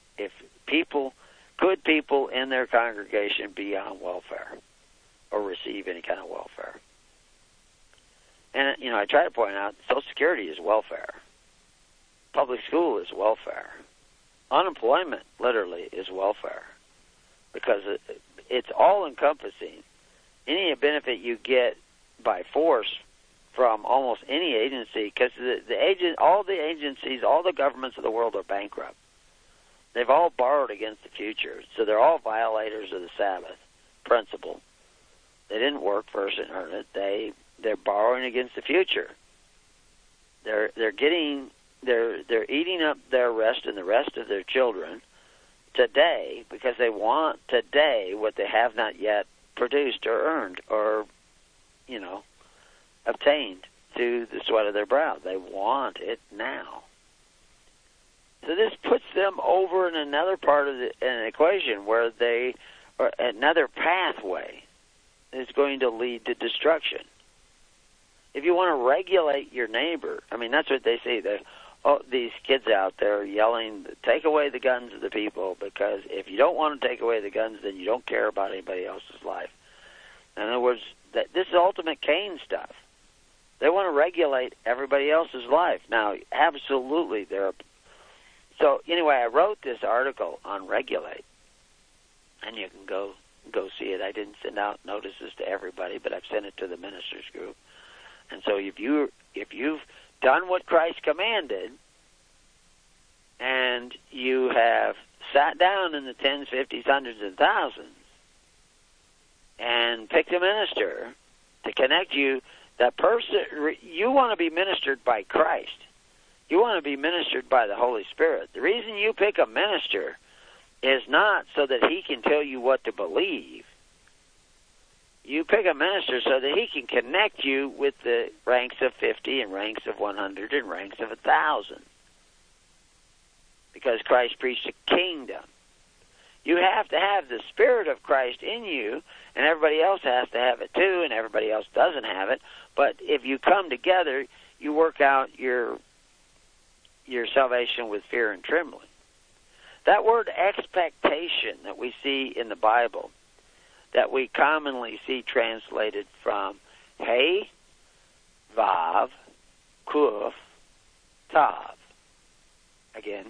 could people in their congregation be on welfare or receive any kind of welfare. And, I try to point out Social Security is welfare. Public school is welfare. Unemployment, literally, is welfare because it's all-encompassing. Any benefit you get by force from almost any agency, because all the agencies, all the governments of the world are bankrupt. They've all borrowed against the future, so they're all violators of the Sabbath principle. They didn't work first and earn it. They're borrowing against the future. They're eating up their rest and the rest of their children today, because they want today what they have not yet produced or earned or, obtained through the sweat of their brow. They want it now. So this puts them over in another part of an equation where another pathway is going to lead to destruction. If you want to regulate your neighbor, that's what they say. These kids out there yelling, take away the guns of the people, because if you don't want to take away the guns, then you don't care about anybody else's life. In other words, this is ultimate Cain stuff. They want to regulate everybody else's life. Now, absolutely, So anyway, I wrote this article on regulate, and you can go see it. I didn't send out notices to everybody, but I've sent it to the ministers group. And so if you've done what Christ commanded, and you have sat down in the tens, 50s, hundreds, and thousands, and picked a minister to connect you, that person, you want to be ministered by Christ. You want to be ministered by the Holy Spirit. The reason you pick a minister is not so that he can tell you what to believe. You pick a minister so that he can connect you with the ranks of 50 and ranks of 100 and ranks of 1,000. Because Christ preached a kingdom. You have to have the Spirit of Christ in you, and everybody else has to have it too, and everybody else doesn't have it. But if you come together, you work out your salvation with fear and trembling. That word expectation that we see in the Bible, that we commonly see translated from Hey, Vav, Kuf, Tav. Again,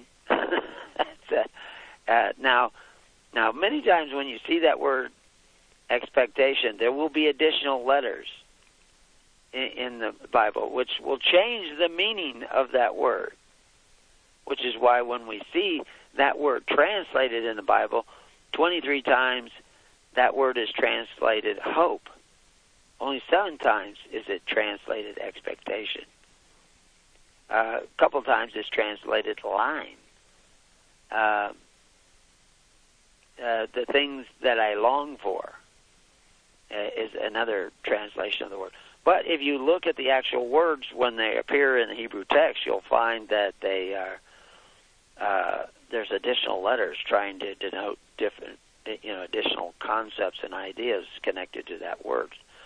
now, many times when you see that word expectation, there will be additional letters in the Bible, which will change the meaning of that word. Which is why when we see that word translated in the Bible, 23 times that word is translated hope. Only 7 times is it translated expectation. A couple times it's translated line. The things that I long for is another translation of the word. But if you look at the actual words when they appear in the Hebrew text, you'll find that they are there's additional letters trying to denote different, additional concepts and ideas connected to that word.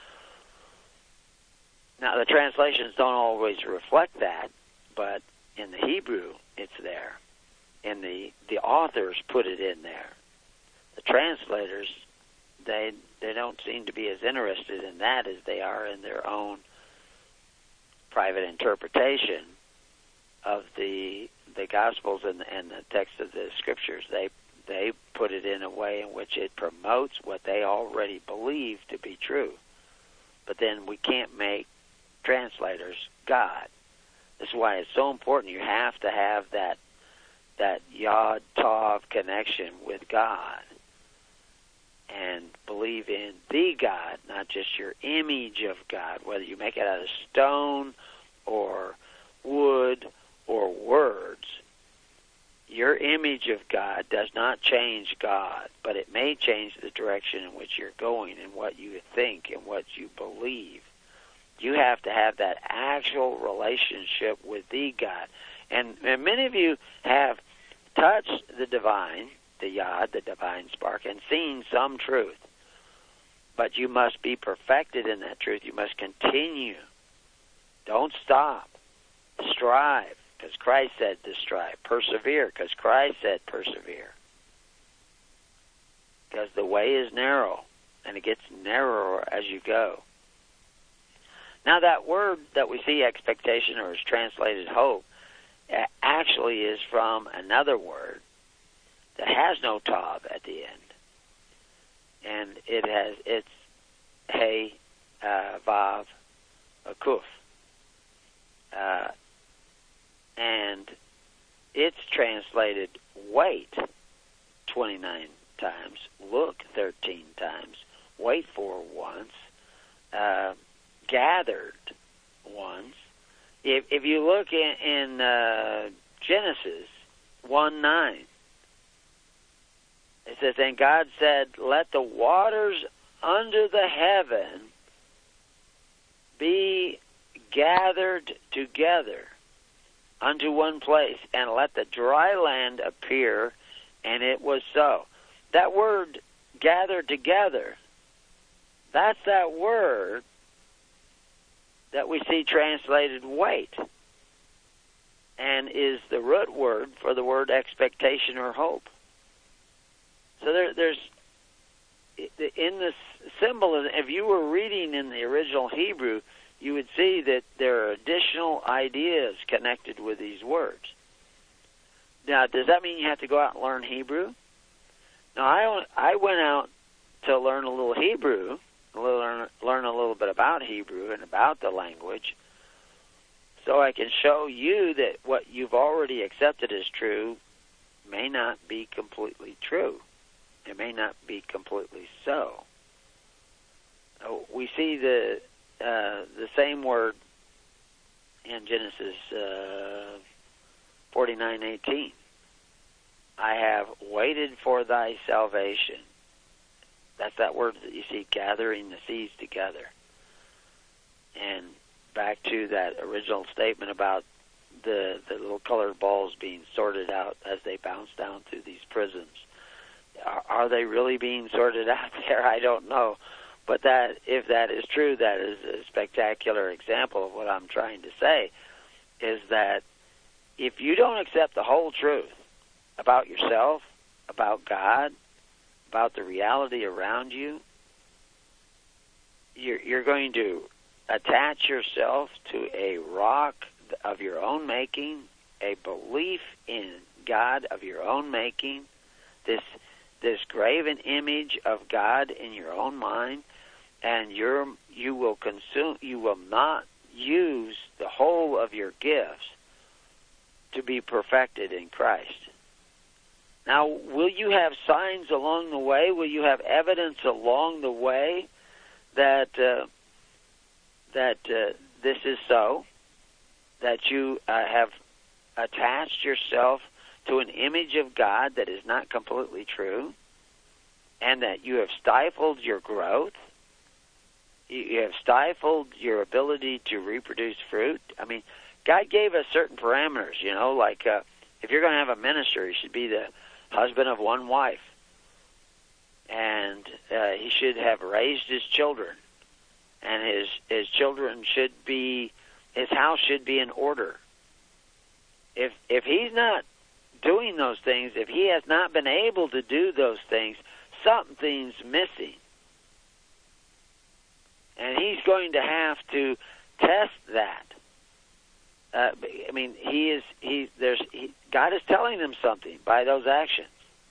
Now, the translations don't always reflect that, but in the Hebrew, it's there. And the authors put it in there. The translators, they don't seem to be as interested in that as they are in their own private interpretation of the Gospels and the text of the Scriptures. They put it in a way in which it promotes what they already believe to be true. But then we can't make translators God. This is why it's so important. You have to have that Yod Tov connection with God and believe in the God, not just your image of God, whether you make it out of stone or wood or words. Your image of God does not change God, but it may change the direction in which you're going and what you think and what you believe. You have to have that actual relationship with the God. And many of you have touched the divine, the Yod, the divine spark, and seen some truth. But you must be perfected in that truth. You must continue. Don't stop. Strive, because Christ said to strive. Persevere, because Christ said persevere. Because the way is narrow, and it gets narrower as you go. Now, that word that we see, expectation, or is translated hope, actually is from another word that has no tav at the end. And it's Hey, Vav, akuf. And it's translated wait 29 times, look 13 times, wait for once, gathered once. If you look in Genesis 1:9, it says, and God said, let the waters under the heaven be gathered together unto one place, and let the dry land appear, and it was so. That word, gathered together, that's that word that we see translated wait, and is the root word for the word expectation or hope. So there's in this symbolism, if you were reading in the original Hebrew, you would see that there are additional ideas connected with these words. Now, does that mean you have to go out and learn Hebrew? No, I went out to learn a little Hebrew, learn a little bit about Hebrew and about the language, so I can show you that what you've already accepted as true may not be completely true. It may not be completely so. We see the same word in Genesis 49:18. I have waited for thy salvation. That's that word that you see, gathering the seas together. And back to that original statement about the little colored balls being sorted out as they bounce down through these prisms. Are they really being sorted out there? I don't know. But that, if that is true, that is a spectacular example of what I'm trying to say, is that if you don't accept the whole truth about yourself, about God, about the reality around you, you're going to attach yourself to a rock of your own making, a belief in God of your own making, this graven image of God in your own mind, and you will not use the whole of your gifts to be perfected in Christ. Now, will you have signs along the way? Will you have evidence along the way that this is so? That you have attached yourself to an image of God that is not completely true, and that you have stifled your growth? You have stifled your ability to reproduce fruit? I mean, God gave us certain parameters, like if you're going to have a minister, he should be the husband of one wife. And he should have raised his children. And his children should be, his house should be in order. If he's not doing those things, if he has not been able to do those things, something's missing. And he's going to have to test that. God is telling them something by those actions.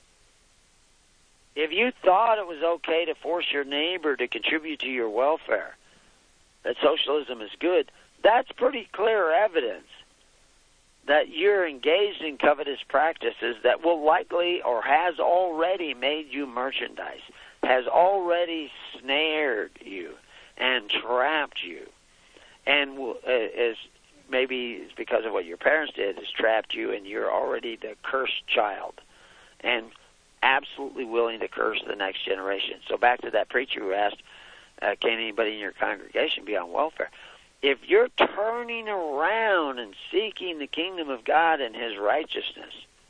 If you thought it was okay to force your neighbor to contribute to your welfare, that socialism is good, that's pretty clear evidence that you're engaged in covetous practices that will likely or has already made you merchandise, has already snared you and trapped you, and is maybe it's because of what your parents did, has trapped you, and you're already the cursed child, and absolutely willing to curse the next generation. So back to that preacher who asked, can anybody in your congregation be on welfare? If you're turning around and seeking the kingdom of God and his righteousness,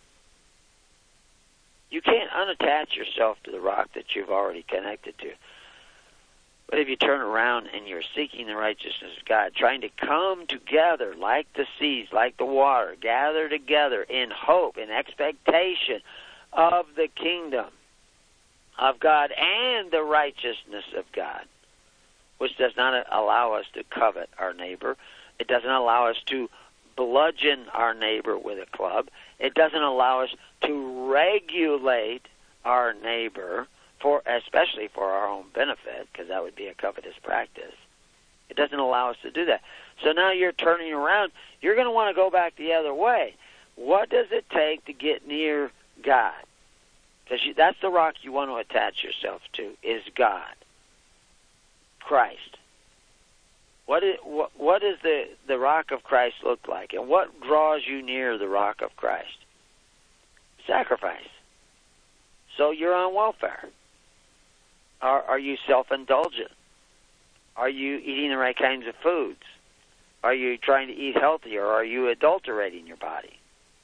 you can't unattach yourself to the rock that you've already connected to. But if you turn around and you're seeking the righteousness of God, trying to come together like the seas, like the water, gather together in hope, in expectation of the kingdom of God and the righteousness of God, which does not allow us to covet our neighbor. It doesn't allow us to bludgeon our neighbor with a club. It doesn't allow us to regulate our neighbor, especially for our own benefit, because that would be a covetous practice. It doesn't allow us to do that. So now you're turning around. You're going to want to go back the other way. What does it take to get near God? Because that's the rock you want to attach yourself to, is God, Christ. What does the rock of Christ look like? And what draws you near the rock of Christ? Sacrifice. So you're on welfare. Are you self-indulgent? Are you eating the right kinds of foods? Are you trying to eat healthy, or are you adulterating your body?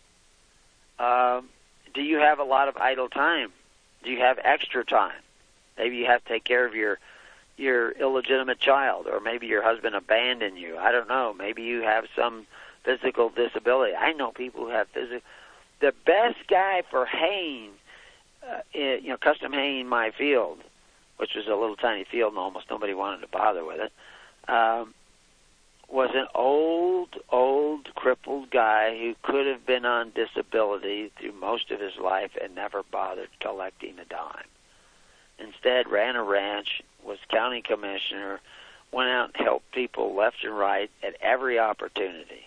Do you have a lot of idle time? Do you have extra time? Maybe you have to take care of your illegitimate child, or maybe your husband abandoned you. I don't know. Maybe you have some physical disability. I know people who have physical. The best guy for haying, custom haying my field, which was a little tiny field and almost nobody wanted to bother with it, was an old, crippled guy who could have been on disability through most of his life and never bothered collecting a dime. Instead, ran a ranch, was county commissioner, went out and helped people left and right at every opportunity.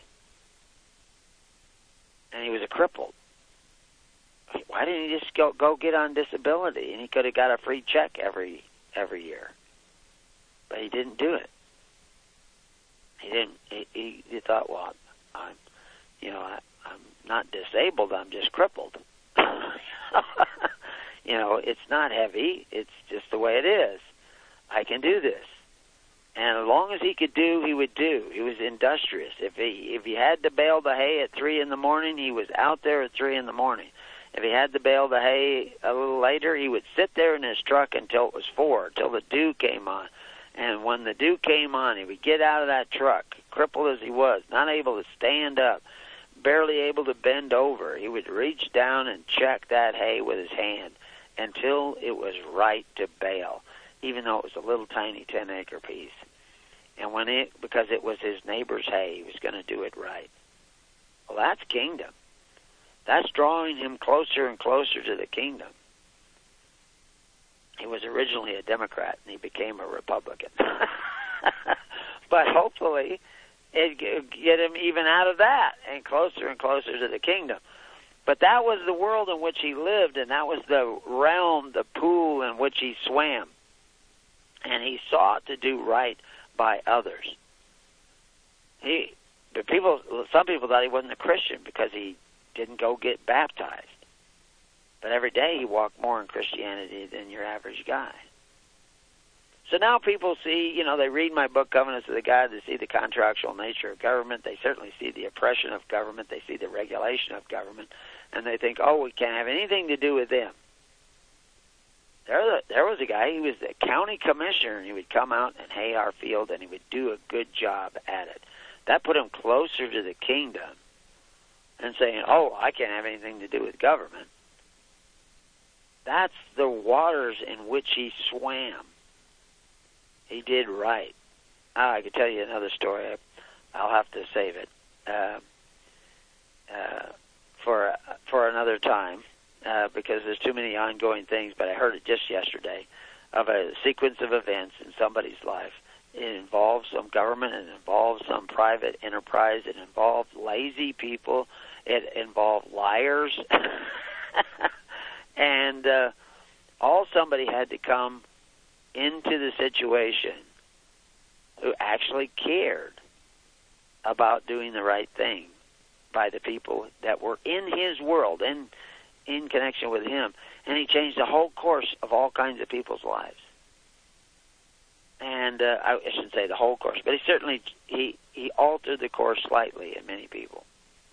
And he was a crippled. Why didn't he just go get on disability? And he could have got a free check every year. But he didn't do it. He didn't. He thought, well, I'm not disabled. I'm just crippled. It's not heavy. It's just the way it is. I can do this. And as long as he could do, he would do. He was industrious. If he had to bale the hay at 3 a.m, he was out there at 3 a.m. If he had to bale the hay a little later, he would sit there in his truck until it was 4, until the dew came on. And when the dew came on, he would get out of that truck, crippled as he was, not able to stand up, barely able to bend over. He would reach down and check that hay with his hand until it was right to bale, even though it was a little tiny 10-acre piece. And because it was his neighbor's hay, he was going to do it right. Well, that's kingdom. That's drawing him closer and closer to the kingdom. He was originally a Democrat, and he became a Republican. But hopefully it get him even out of that and closer to the kingdom. But that was the world in which he lived, and that was the realm, the pool in which he swam. And he sought to do right by others. Some people thought he wasn't a Christian because he didn't go get baptized. But every day he walked more in Christianity than your average guy. So now people see, they read my book, Covenants of the God, they see the contractual nature of government, they certainly see the oppression of government, they see the regulation of government, and they think, we can't have anything to do with them. There was a guy, he was the county commissioner, and he would come out and hay our field, and he would do a good job at it. That put him closer to the kingdom and saying, I can't have anything to do with government. That's the waters in which he swam. He did right. I could tell you another story. I'll have to save it for another time because there's too many ongoing things, but I heard it just yesterday of a sequence of events in somebody's life. It involves some government, it involves some private enterprise, it involved lazy people, it involved liars, and all somebody had to come into the situation who actually cared about doing the right thing by the people that were in his world and in connection with him. And he changed the whole course of all kinds of people's lives. And I shouldn't say the whole course, but he altered the course slightly in many people.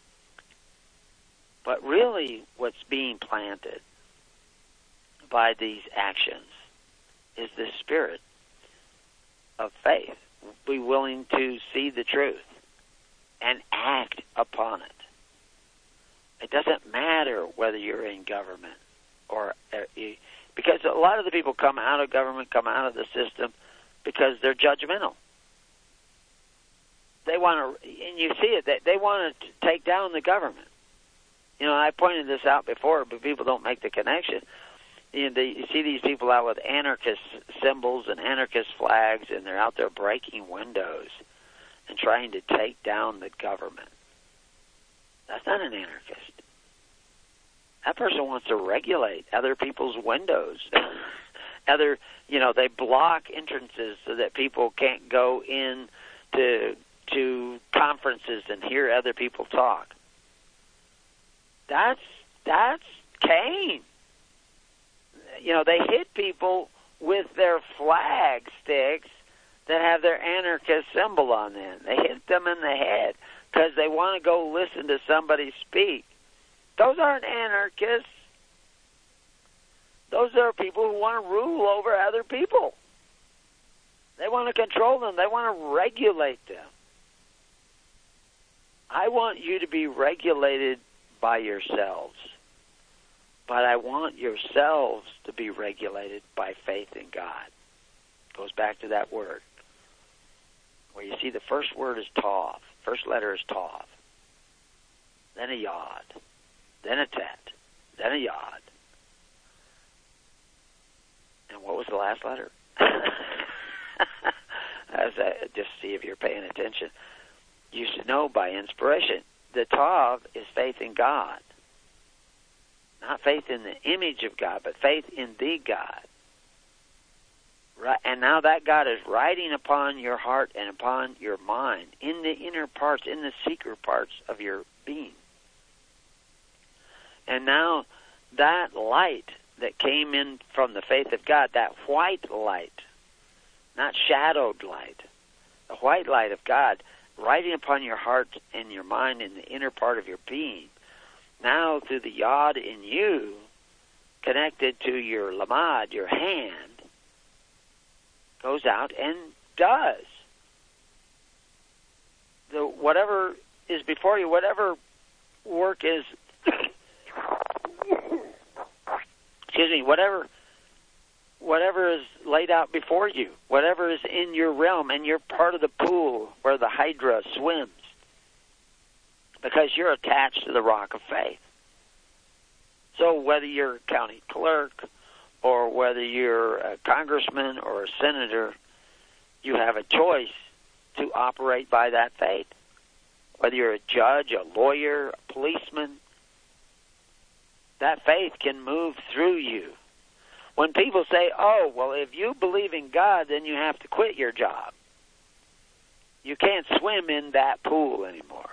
But really what's being planted by these actions is the spirit of faith. Be willing to see the truth and act upon it. It doesn't matter whether you're in government or because a lot of the people come out of government, come out of the system because they're judgmental. They want to, and you see it, they want to take down the government. I pointed this out before, but people don't make the connection. You see these people out with anarchist symbols and anarchist flags, and they're out there breaking windows and trying to take down the government. That's not an anarchist. That person wants to regulate other people's windows. They block entrances so that people can't go in to conferences and hear other people talk. That's Cain. They hit people with their flag sticks that have their anarchist symbol on them. They hit them in the head because they want to go listen to somebody speak. Those aren't anarchists. Those are people who want to rule over other people. They want to control them. They want to regulate them. I want you to be regulated by yourselves. But I want yourselves to be regulated by faith in God. Goes back to that word. Where you see the first word is Tav. First letter is Tav. Then a Yod. Then a Tet. Then a Yod. And what was the last letter? Just see if you're paying attention. You should know by inspiration. The Tav is faith in God. Not faith in the image of God, but faith in the God. Right? And now that God is writing upon your heart and upon your mind, in the inner parts, in the secret parts of your being. And now that light that came in from the faith of God, that white light, not shadowed light, the white light of God, writing upon your heart and your mind in the inner part of your being, now through the Yod in you, connected to your lamad, your hand, goes out and does. Whatever is before you, whatever work is, whatever is laid out before you, whatever is in your realm, and you're part of the pool where the hydra swims, because you're attached to the rock of faith. So whether you're a county clerk or whether you're a congressman or a senator, you have a choice to operate by that faith. Whether you're a judge, a lawyer, a policeman, that faith can move through you. When people say, oh, well, if you believe in God, then you have to quit your job. You can't swim in that pool anymore.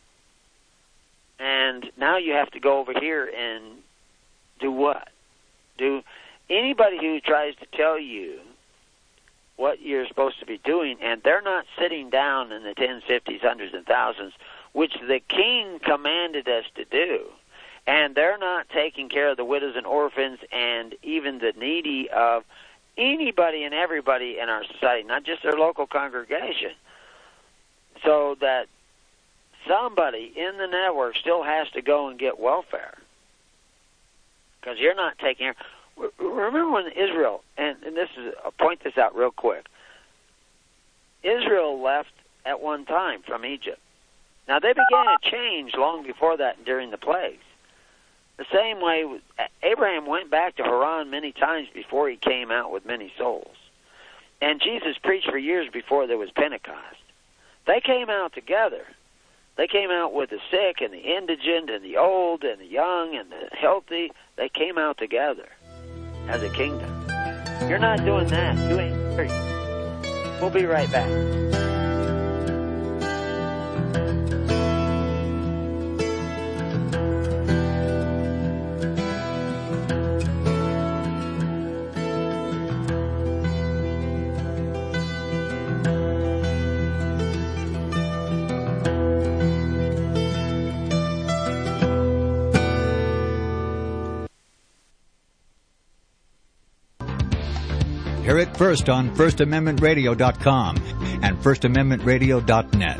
And now you have to go over here and do what? Anybody who tries to tell you what you're supposed to be doing, and they're not sitting down in the tens, 50s, hundreds, and thousands, which the king commanded us to do, and they're not taking care of the widows and orphans and even the needy of anybody and everybody in our society, not just their local congregation, so that somebody in the network still has to go and get welfare because you're not taking care. Remember when Israel, and this is, I'll point this out real quick, Israel left at one time from Egypt. Now, they began a change long before that during the plagues. The same way, Abraham went back to Haran many times before he came out with many souls. And Jesus preached for years before there was Pentecost. They came out together. They came out with the sick and the indigent and the old and the young and the healthy. They came out together as a kingdom. You're not doing that. You ain't free. We'll be right back.
Hear it first on FirstAmendmentRadio.com and FirstAmendmentRadio.net.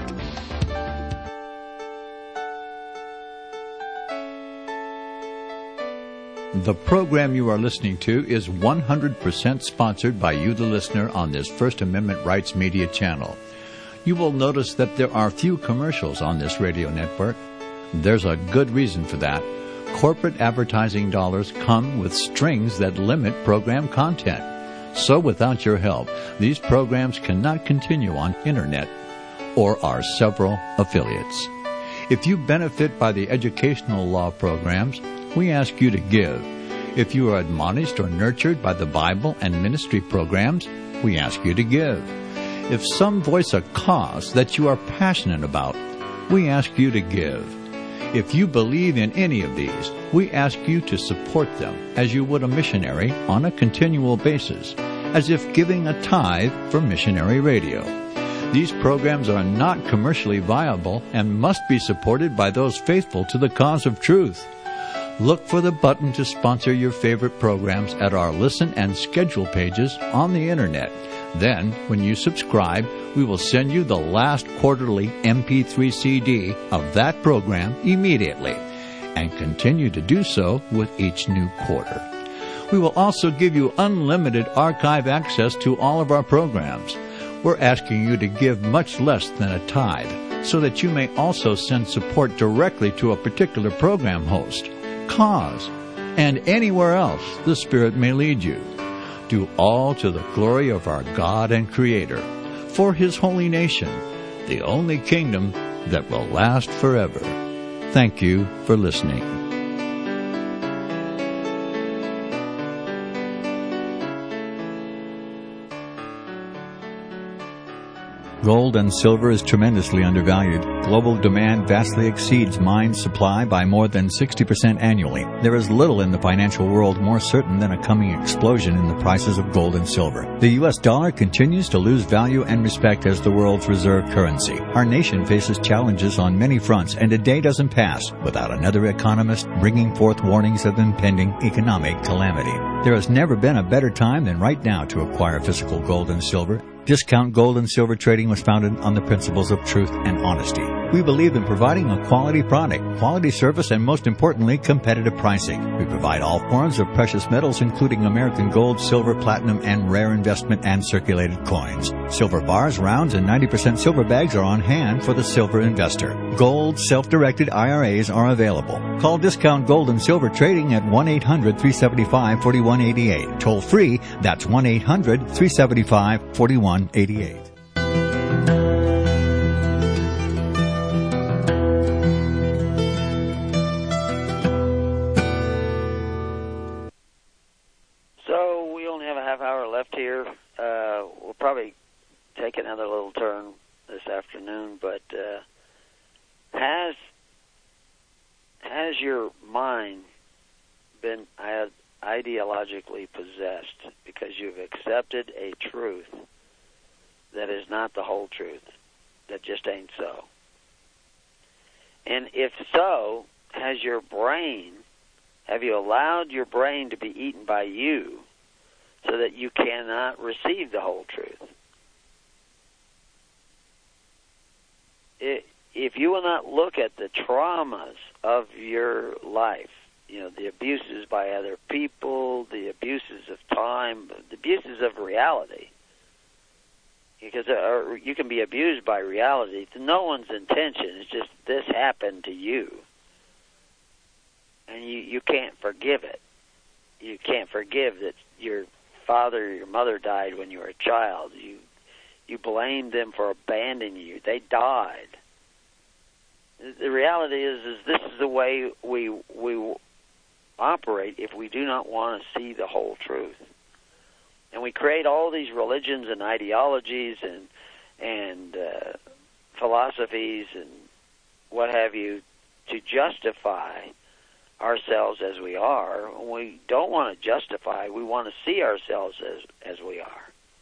The program you are listening to is 100% sponsored by you, the listener, on this First Amendment Rights Media channel. You will notice that there are few commercials on this radio network. There's a good reason for that. Corporate advertising dollars come with strings that limit program content. So without your help, these programs cannot continue on Internet or our several affiliates. If you benefit by the educational law programs, we ask you to give. If you are admonished or nurtured by the Bible and ministry programs, we ask you to give. If some voice a cause that you are passionate about, we ask you to give. If you believe in any of these, we ask you to support them as you would a missionary on a continual basis, as if giving a tithe for missionary radio. These programs are not commercially viable and must be supported by those faithful to the cause of truth. Look for the button to sponsor your favorite programs at our listen and schedule pages on the Internet. Then, when you subscribe, we will send you the last quarterly MP3 CD of that program immediately, and continue to do so with each new quarter. We will also give you unlimited archive access to all of our programs. We're asking you to give much less than a tithe, so that you may also send support directly to a particular program host, cause, and anywhere else the Spirit may lead you. Do all to the glory of our God and Creator, for His holy nation, the only kingdom that will last forever. Thank you for listening. Gold and silver is tremendously undervalued. Global demand vastly exceeds mine supply by more than 60% annually. There is little in the financial world more certain than a coming explosion in the prices of gold and silver. The U.S. dollar continues to lose value and respect as the world's reserve currency. Our nation faces challenges on many fronts, and a day doesn't pass without another economist bringing forth warnings of impending economic calamity. There has never been a better time than right now to acquire physical gold and silver. Discount Gold and Silver Trading was founded on the principles of truth and honesty. We believe in providing a quality product, quality service, and most importantly, competitive pricing. We provide all forms of precious metals, including American gold, silver, platinum, and rare investment and circulated coins. Silver bars, rounds, and 90% silver bags are on hand for the silver investor. Gold self-directed IRAs are available. Call Discount Gold and Silver Trading at 1-800-375-4188. Toll free, that's 1-800-375-4188.
We'll probably take another little turn this afternoon, but has your mind been ideologically possessed because you've accepted a truth that is not the whole truth, that just ain't so? And if so, have you allowed your brain to be eaten by you so that you cannot receive the whole truth? If you will not look at the traumas of your life, the abuses by other people, the abuses of time, the abuses of reality, because you can be abused by reality. It's no one's intention. It's just this happened to you, and you can't forgive it. You can't forgive that your father or your mother died when you were a child. You blamed them for abandoning you. They died. The reality is this is the way we operate if we do not want to see the whole truth. And we create all these religions and ideologies and philosophies and what have you to justify ourselves as we are. We don't want to justify. We want to see ourselves as we are.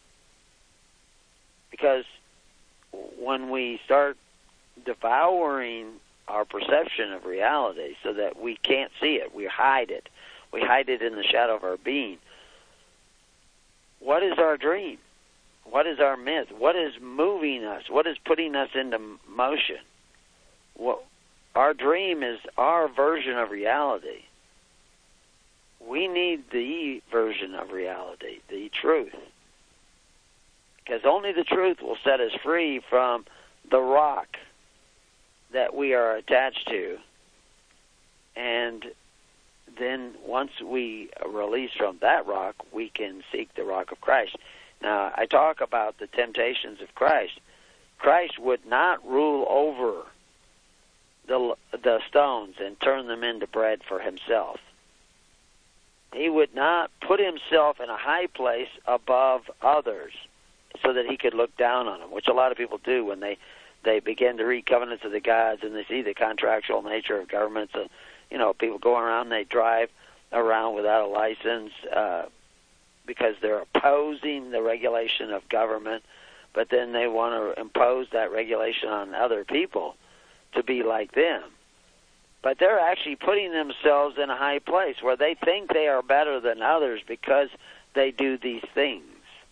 Because when we start devouring our perception of reality so that we can't see it, we hide it. We hide it in the shadow of our being. What is our dream? What is our myth? What is moving us? What is putting us into motion? Our dream is our version of reality. We need the version of reality, the truth. Because only the truth will set us free from the rock that we are attached to and then once we release from that rock, we can seek the rock of Christ. Now, I talk about the temptations of Christ. Christ would not rule over the stones and turn them into bread for himself. He would not put himself in a high place above others so that he could look down on them, which a lot of people do when they begin to read Covenants of the Gods and they see the contractual nature of governments. People go around, they drive around without a license because they're opposing the regulation of government, but then they want to impose that regulation on other people to be like them. But they're actually putting themselves in a high place where they think they are better than others because they do these things.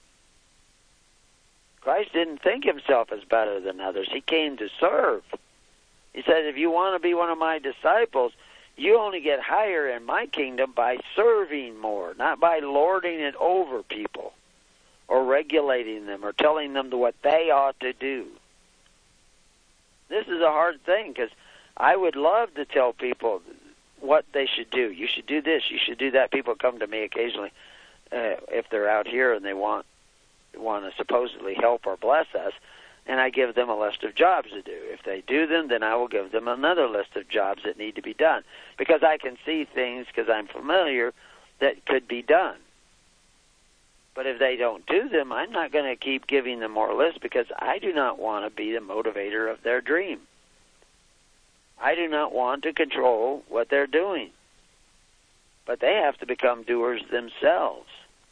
Christ didn't think himself as better than others. He came to serve. He said, if you want to be one of my disciples, you only get higher in my kingdom by serving more, not by lording it over people or regulating them or telling them what they ought to do. This is a hard thing because I would love to tell people what they should do. You should do this. You should do that. People come to me occasionally if they're out here and they want to supposedly help or bless us, and I give them a list of jobs to do. If they do them, then I will give them another list of jobs that need to be done because I can see things because I'm familiar that could be done. But if they don't do them, I'm not going to keep giving them more lists because I do not want to be the motivator of their dream. I do not want to control what they're doing. But they have to become doers themselves.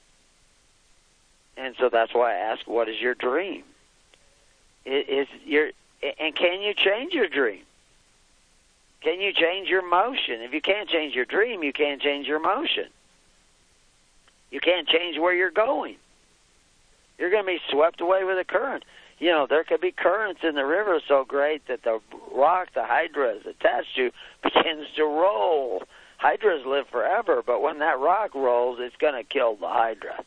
And so that's why I ask, what is your dream? And can you change your dream? Can you change your motion? If you can't change your dream, you can't change your motion. You can't change where you're going. You're going to be swept away with the current. There could be currents in the river so great that the rock the hydra is attached to begins to roll. Hydras live forever, but when that rock rolls, it's going to kill the hydra.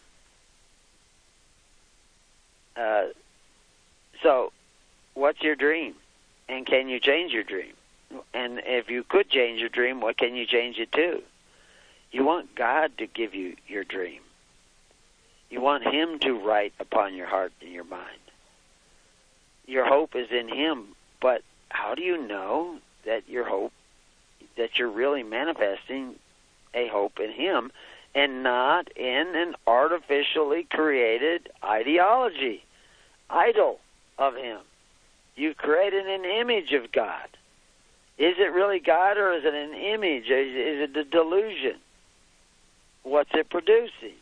So, what's your dream? And can you change your dream? And if you could change your dream, what can you change it to? You want God to give you your dream. You want him to write upon your heart and your mind. Your hope is in him, but how do you know that that you're really manifesting a hope in him and not in an artificially created ideology, idol of him? You've created an image of God. Is it really God or is it an image? Is it a delusion? What's it producing?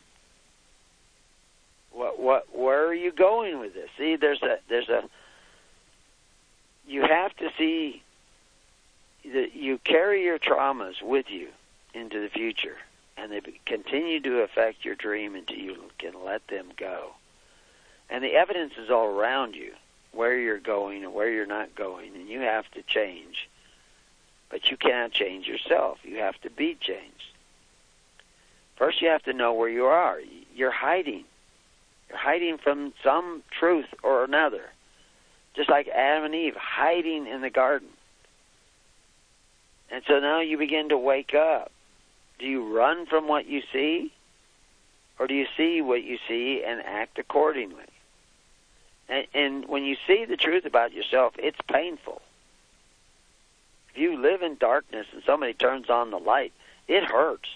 Where are you going with this? See, you have to see that you carry your traumas with you into the future, and they continue to affect your dream until you can let them go. And the evidence is all around you, where you're going and where you're not going, and you have to change. But you cannot change yourself. You have to be changed. First, you have to know where you are. You're hiding. You're hiding from some truth or another. Just like Adam and Eve, hiding in the garden. And so now you begin to wake up. Do you run from what you see? Or do you see what you see and act accordingly? And when you see the truth about yourself, it's painful. If you live in darkness and somebody turns on the light, it hurts.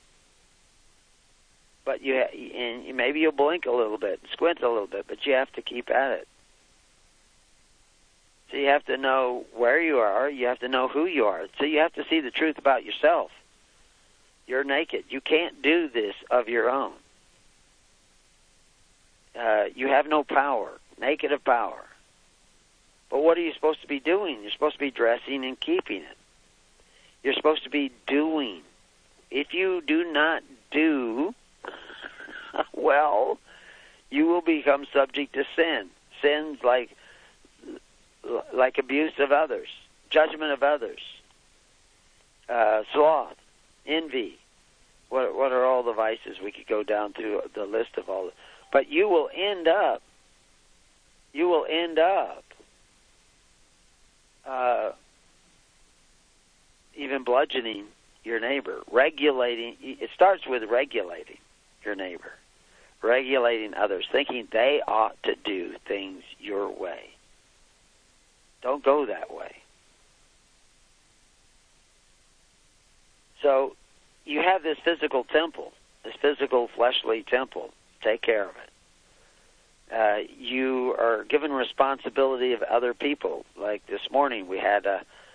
But maybe you'll blink a little bit, squint a little bit, but you have to keep at it. So you have to know where you are. You have to know who you are. So you have to see the truth about yourself. You're naked. You can't do this of your own. You have no power, naked of power. But what are you supposed to be doing? You're supposed to be dressing and keeping it. You're supposed to be doing. If you do not do, well, you will become subject to sin. Sins like abuse of others, judgment of others, sloth, envy. What are all the vices? We could go down through the list of all. But you will end up even bludgeoning your neighbor. Regulating, it starts with regulating your neighbor. Regulating others, thinking they ought to do things your way. Don't go that way. So you have this physical temple, this physical fleshly temple. Take care of it. You are given responsibility of other people. Like this morning, we had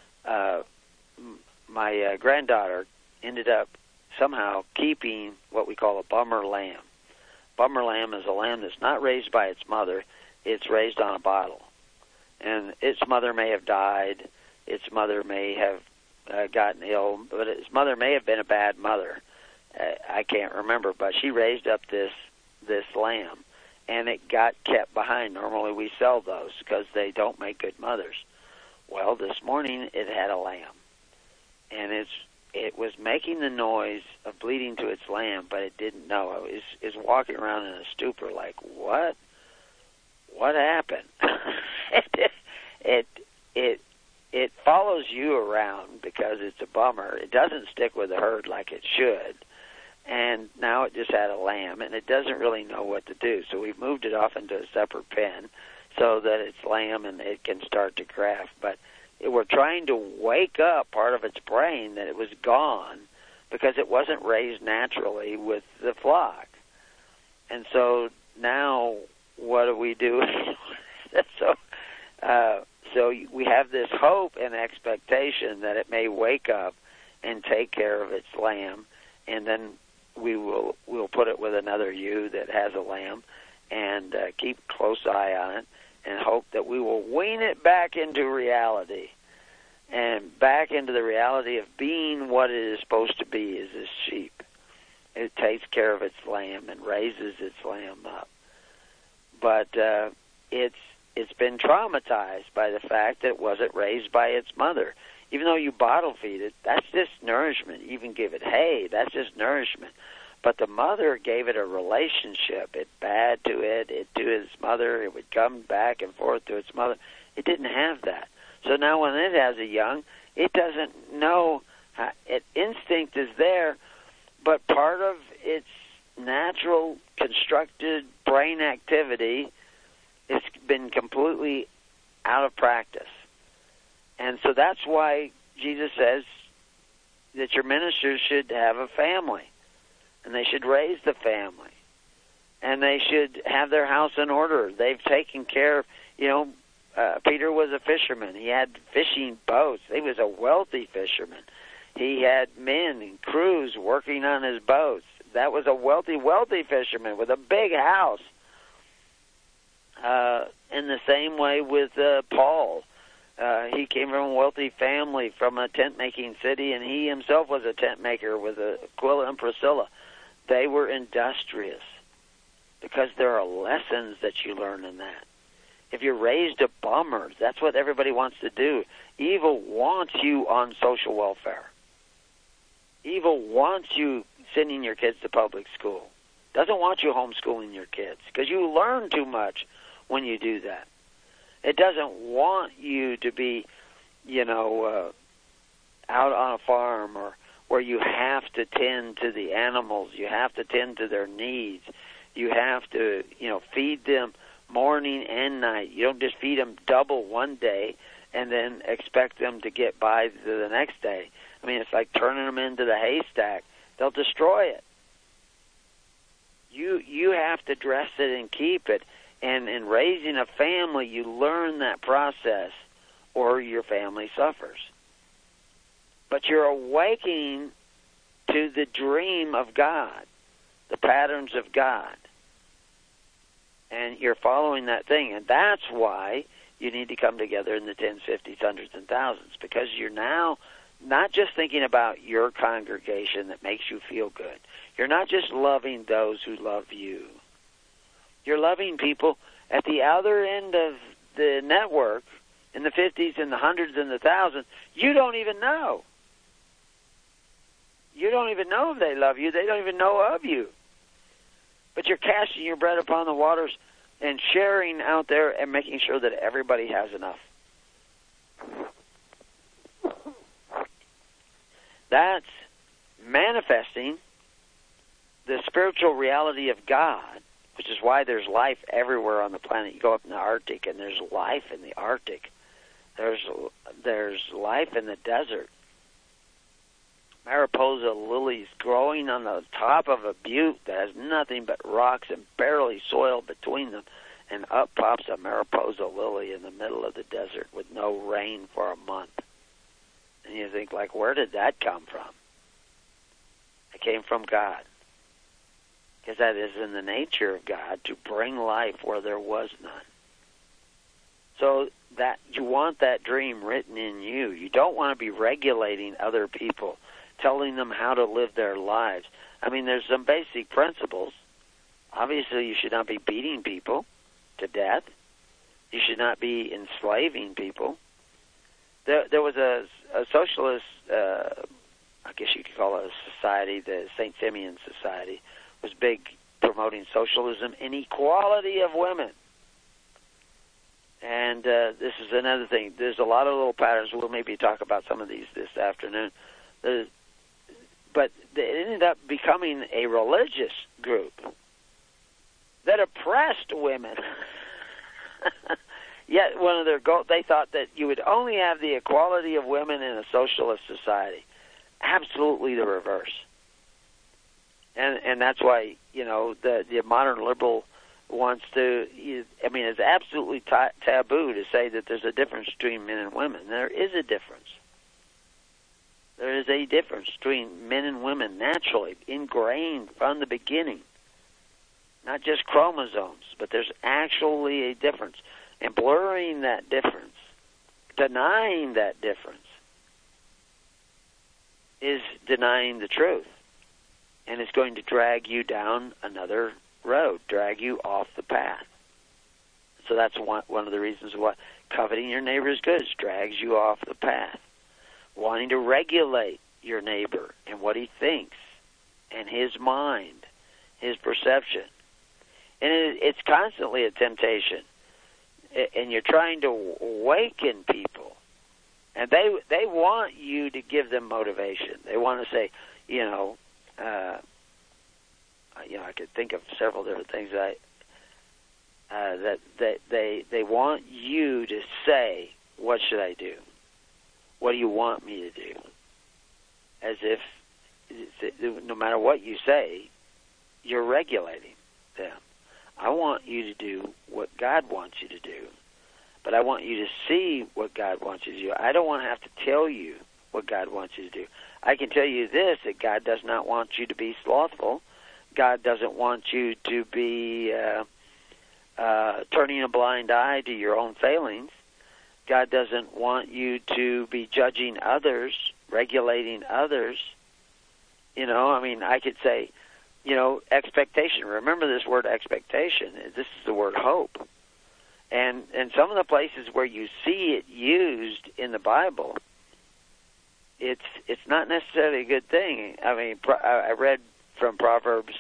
my granddaughter ended up somehow keeping what we call a bummer lamb. Bummer lamb is a lamb that's not raised by its mother. It's raised on a bottle. And its mother may have died. Its mother may have gotten ill, but its mother may have been a bad mother. I can't remember, but she raised up this lamb, and it got kept behind. Normally we sell those because they don't make good mothers. Well, this morning it had a lamb, and it was making the noise of bleeding to its lamb, but it didn't know. It was walking around in a stupor like, what happened? It follows you around because it's a bummer. It doesn't stick with the herd like it should. And now it just had a lamb, and it doesn't really know what to do. So we've moved it off into a separate pen so that it's lamb and it can start to graft. But we're trying to wake up part of its brain that it was gone because it wasn't raised naturally with the flock. And so now what do we do? So we have this hope and expectation that it may wake up and take care of its lamb, and then we'll put it with another ewe that has a lamb and keep a close eye on it and hope that we will wean it back into reality and back into the reality of being what it is supposed to be as this sheep. It takes care of its lamb and raises its lamb up. But it's been traumatized by the fact that it wasn't raised by its mother. Even though you bottle feed it, that's just nourishment. You even give it hay, that's just nourishment. But the mother gave it a relationship. It bad to it to its mother. It would come back and forth to its mother. It didn't have that. So now when it has a young, it doesn't know. Instinct is there, but part of its natural constructed brain activity has been completely out of practice. And so that's why Jesus says that your ministers should have a family, and they should raise the family, and they should have their house in order. They've taken care of, Peter was a fisherman. He had fishing boats. He was a wealthy fisherman. He had men and crews working on his boats. That was a wealthy, wealthy fisherman with a big house. In the same way with Paul. He came from a wealthy family, from a tent-making city, and he himself was a tent maker with Aquila and Priscilla. They were industrious because there are lessons that you learn in that. If you're raised a bummer, that's what everybody wants to do. Evil wants you on social welfare. Evil wants you sending your kids to public school. Doesn't want you homeschooling your kids because you learn too much when you do that. It doesn't want you to be, out on a farm or where you have to tend to the animals. You have to tend to their needs. You have to, feed them morning and night. You don't just feed them double one day and then expect them to get by to the next day. I mean, it's like turning them into the haystack. They'll destroy it. You have to dress it and keep it. And in raising a family, you learn that process, or your family suffers. But you're awakening to the dream of God, the patterns of God. And you're following that thing. And that's why you need to come together in the tens, fifties, hundreds, and thousands, because you're now not just thinking about your congregation that makes you feel good. You're not just loving those who love you. You're loving people at the other end of the network, in the 50s and the hundreds and the thousands. You don't even know. You don't even know if they love you. They don't even know of you. But you're casting your bread upon the waters and sharing out there and making sure that everybody has enough. That's manifesting the spiritual reality of God, which is why there's life everywhere on the planet. You go up in the Arctic, and there's life in the Arctic. There's life in the desert. Mariposa lilies growing on the top of a butte that has nothing but rocks and barely soil between them, and up pops a Mariposa lily in the middle of the desert with no rain for a month. And you think, like, where did that come from? It came from God. Because that is in the nature of God, to bring life where there was none. So that you want that dream written in you. You don't want to be regulating other people, telling them how to live their lives. I mean, there's some basic principles. Obviously, you should not be beating people to death. You should not be enslaving people. There was a socialist, I guess you could call it a society, the St. Simeon Society, was big promoting socialism and equality of women. And this is another thing. There's a lot of little patterns. We'll maybe talk about some of these this afternoon. But it ended up becoming a religious group that oppressed women. Yet one of their goals, they thought that you would only have the equality of women in a socialist society. Absolutely the reverse. And that's why, you know, the modern liberal wants to, I mean, it's absolutely taboo to say that there's a difference between men and women. There is a difference. There is a difference between men and women naturally, ingrained from the beginning. Not just chromosomes, but there's actually a difference. And blurring that difference, denying that difference, is denying the truth. And it's going to drag you down another road, drag you off the path. So that's one of the reasons why coveting your neighbor's goods drags you off the path. Wanting to regulate your neighbor and what he thinks and his mind, his perception. And it's constantly a temptation. And you're trying to awaken people. And they want you to give them motivation. They want to say, I could think of several different things that they want you to say, what should I do? What do you want me to do? As if no matter what you say, you're regulating them. I want you to do what God wants you to do, but I want you to see what God wants you to do. I don't want to have to tell you what God wants you to do. I can tell you this, that God does not want you to be slothful. God doesn't want you to be turning a blind eye to your own failings. God doesn't want you to be judging others, regulating others. I could say, expectation. Remember this word expectation. This is the word hope. And some of the places where you see it used in the Bible, it's not necessarily a good thing. I mean, I read from Proverbs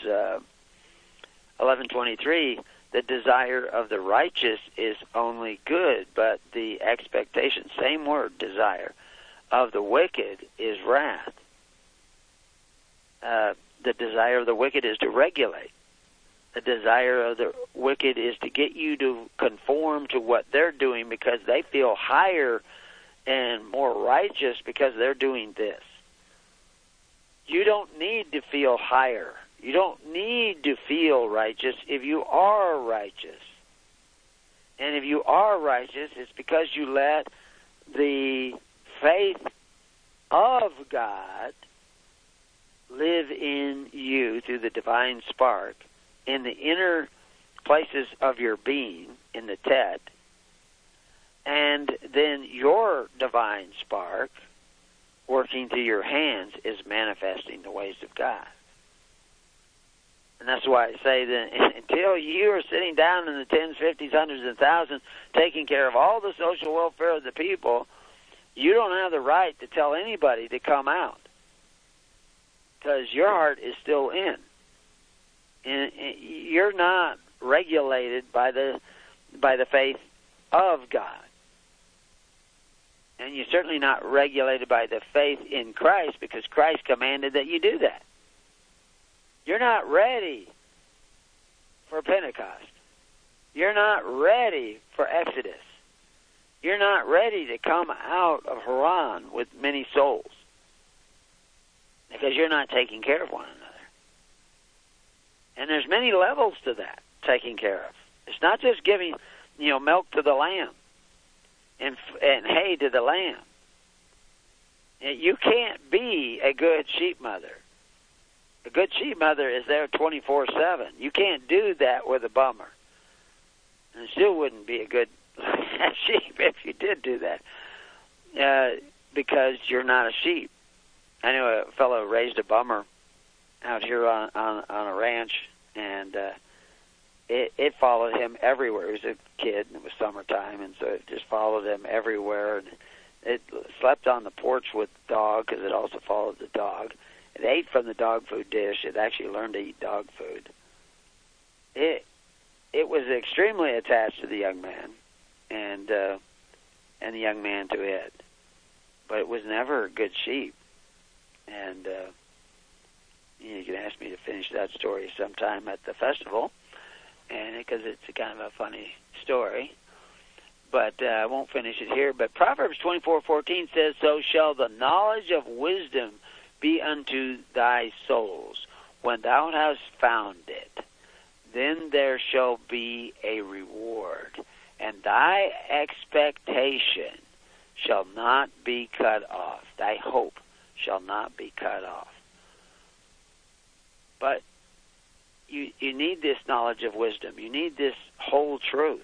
11:23, the desire of the righteous is only good, but the expectation, same word, desire, of the wicked is wrath. The desire of the wicked is to regulate. The desire of the wicked is to get you to conform to what they're doing because they feel higher and more righteous because they're doing this. You don't need to feel higher. You don't need to feel righteous if you are righteous. And if you are righteous, it's because you let the faith of God live in you through the divine spark in the inner places of your being, in the Tet, and then your divine spark working through your hands is manifesting the ways of God. And that's why I say that until you are sitting down in the tens, fifties, hundreds, and thousands, taking care of all the social welfare of the people, you don't have the right to tell anybody to come out, because your heart is still in. And you're not regulated by the faith of God. And you're certainly not regulated by the faith in Christ, because Christ commanded that you do that. You're not ready for Pentecost. You're not ready for Exodus. You're not ready to come out of Haran with many souls, because you're not taking care of one another. And there's many levels to that, taking care of. It's not just giving, milk to the lamb and hay to the lamb. You can't be a good sheep mother. A good sheep mother is there 24/7. You can't do that with a bummer. And it still wouldn't be a good sheep if you did do that, because you're not a sheep. I knew a fellow who raised a bummer out here on a ranch, and it followed him everywhere. He was a kid, and it was summertime, and so it just followed him everywhere. And it slept on the porch with the dog, because it also followed the dog. It ate from the dog food dish. It actually learned to eat dog food. It was extremely attached to the young man, and the young man to it. But it was never a good sheep. And you can ask me to finish that story sometime at the festival, and because it's a kind of a funny story. But I won't finish it here. But Proverbs 24:14 says, "So shall the knowledge of wisdom be unto thy souls. When thou hast found it, then there shall be a reward, and thy expectation shall not be cut off. Thy hope shall not be cut off." But you need this knowledge of wisdom. You need this whole truth.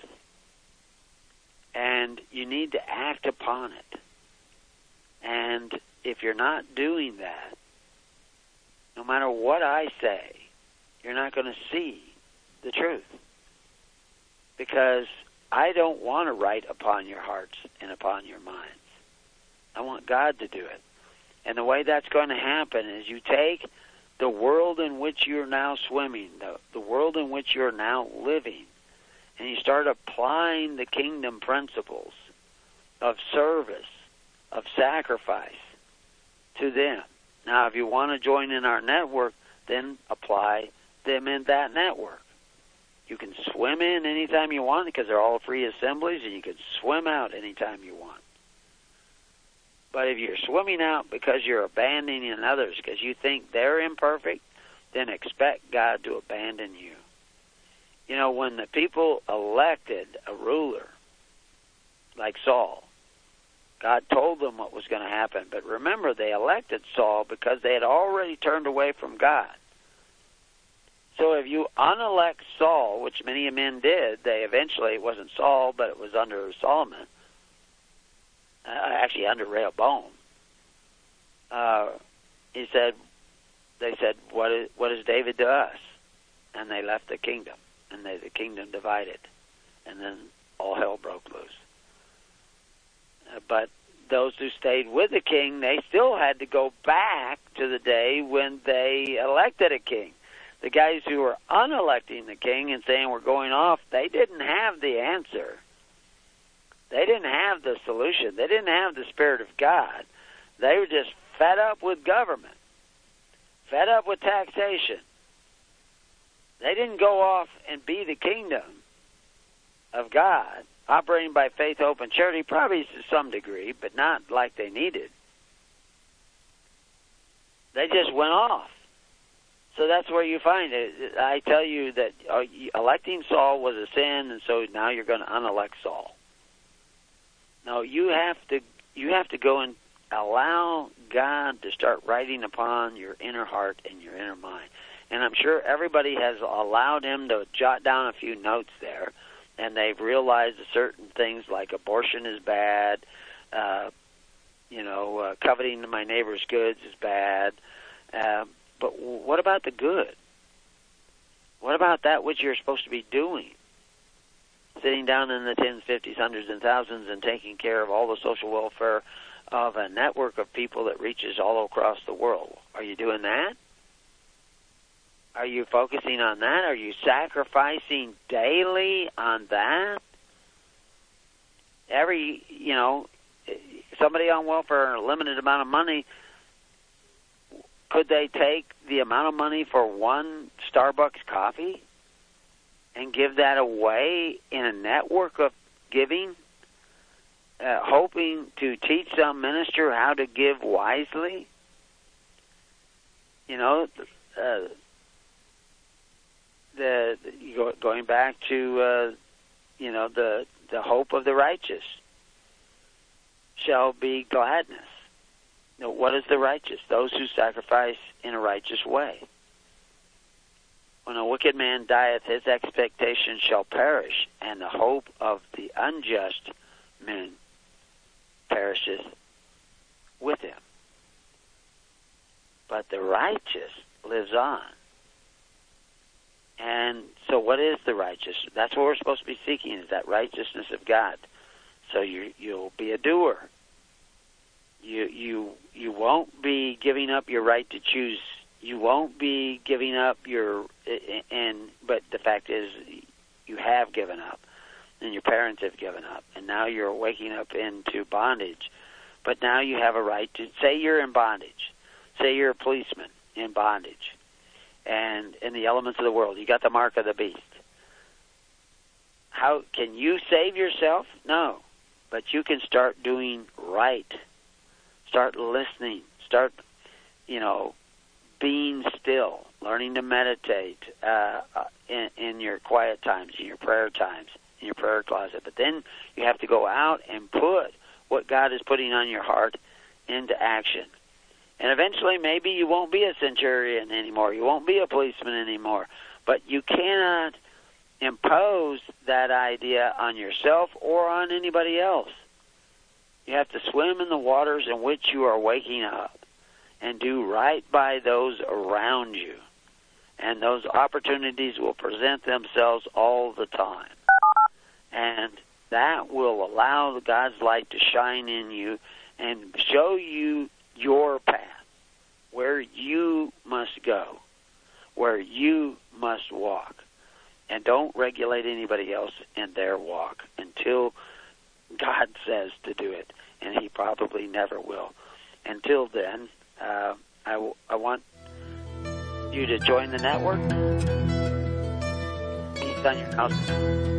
And you need to act upon it. And if you're not doing that, no matter what I say, you're not going to see the truth. Because I don't want to write upon your hearts and upon your minds. I want God to do it. And the way that's going to happen is you take the world in which you're now swimming, the world in which you're now living, and you start applying the kingdom principles of service, of sacrifice to them. Now, if you want to join in our network, then apply them in that network. You can swim in anytime you want, because they're all free assemblies, and you can swim out anytime you want. But if you're swimming out because you're abandoning others because you think they're imperfect, then expect God to abandon you. When the people elected a ruler like Saul, God told them what was going to happen. But remember, they elected Saul because they had already turned away from God. So if you unelect Saul, which many men did, it wasn't Saul, but it was under Solomon, actually under Rehoboam. They said, what is David to us? And they left the kingdom, and the kingdom divided, and then all hell broke loose. But those who stayed with the king, they still had to go back to the day when they elected a king. The guys who were unelecting the king and saying we're going off, they didn't have the answer. They didn't have the solution. They didn't have the Spirit of God. They were just fed up with government, fed up with taxation. They didn't go off and be the kingdom of God, operating by faith, hope, and charity, probably to some degree, but not like they needed. They just went off. So that's where you find it. I tell you that electing Saul was a sin, and so now you're going to unelect Saul. No, you have to go and allow God to start writing upon your inner heart and your inner mind. And I'm sure everybody has allowed him to jot down a few notes there, and they've realized that certain things like abortion is bad, coveting my neighbor's goods is bad. But what about the good? What about that which you're supposed to be doing? Sitting down in the tens, 50s, hundreds, and thousands and taking care of all the social welfare of a network of people that reaches all across the world. Are you doing that? Are you focusing on that? Are you sacrificing daily on that? somebody on welfare and a limited amount of money, could they take the amount of money for one Starbucks coffee and give that away in a network of giving, hoping to teach some minister how to give wisely? You know, going back to the hope of the righteous shall be gladness. Now, what is the righteous? Those who sacrifice in a righteous way. When a wicked man dieth, his expectation shall perish, and the hope of the unjust man perisheth with him. But the righteous lives on. And so what is the righteous? That's what we're supposed to be seeking, is that righteousness of God. So you'll be a doer. You won't be giving up your right to choose. You won't be giving up but the fact is you have given up, and your parents have given up, and now you're waking up into bondage. But now you have a right to say you're in bondage. Say you're a policeman in bondage, and in the elements of the world, you got the mark of the beast. How can you save yourself? No, but you can start doing right. Start listening. Start, being still, learning to meditate in your quiet times, in your prayer times, in your prayer closet. But then you have to go out and put what God is putting on your heart into action. And eventually maybe you won't be a centurion anymore. You won't be a policeman anymore. But you cannot impose that idea on yourself or on anybody else. You have to swim in the waters in which you are waking up and do right by those around you. And those opportunities will present themselves all the time. And that will allow God's light to shine in you and show you your path, where you must go, where you must walk. And don't regulate anybody else in their walk until God says to do it, and He probably never will. Until then, I want you to join the network. Peace on your house.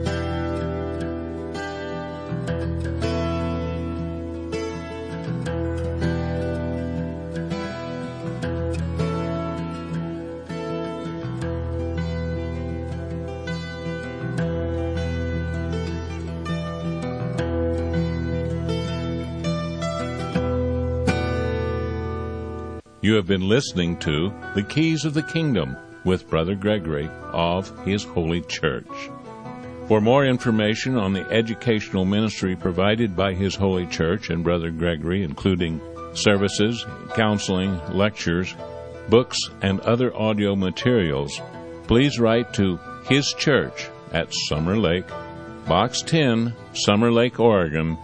You have been listening to The Keys of the Kingdom with Brother Gregory of His Holy Church. For more information on the educational ministry provided by His Holy Church and Brother Gregory, including services, counseling, lectures, books, and other audio materials, please write to His Church at Summer Lake, Box 10, Summer Lake, Oregon,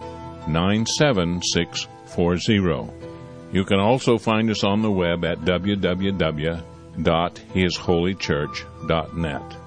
97640. You can also find us on the web at www.hisholychurch.net.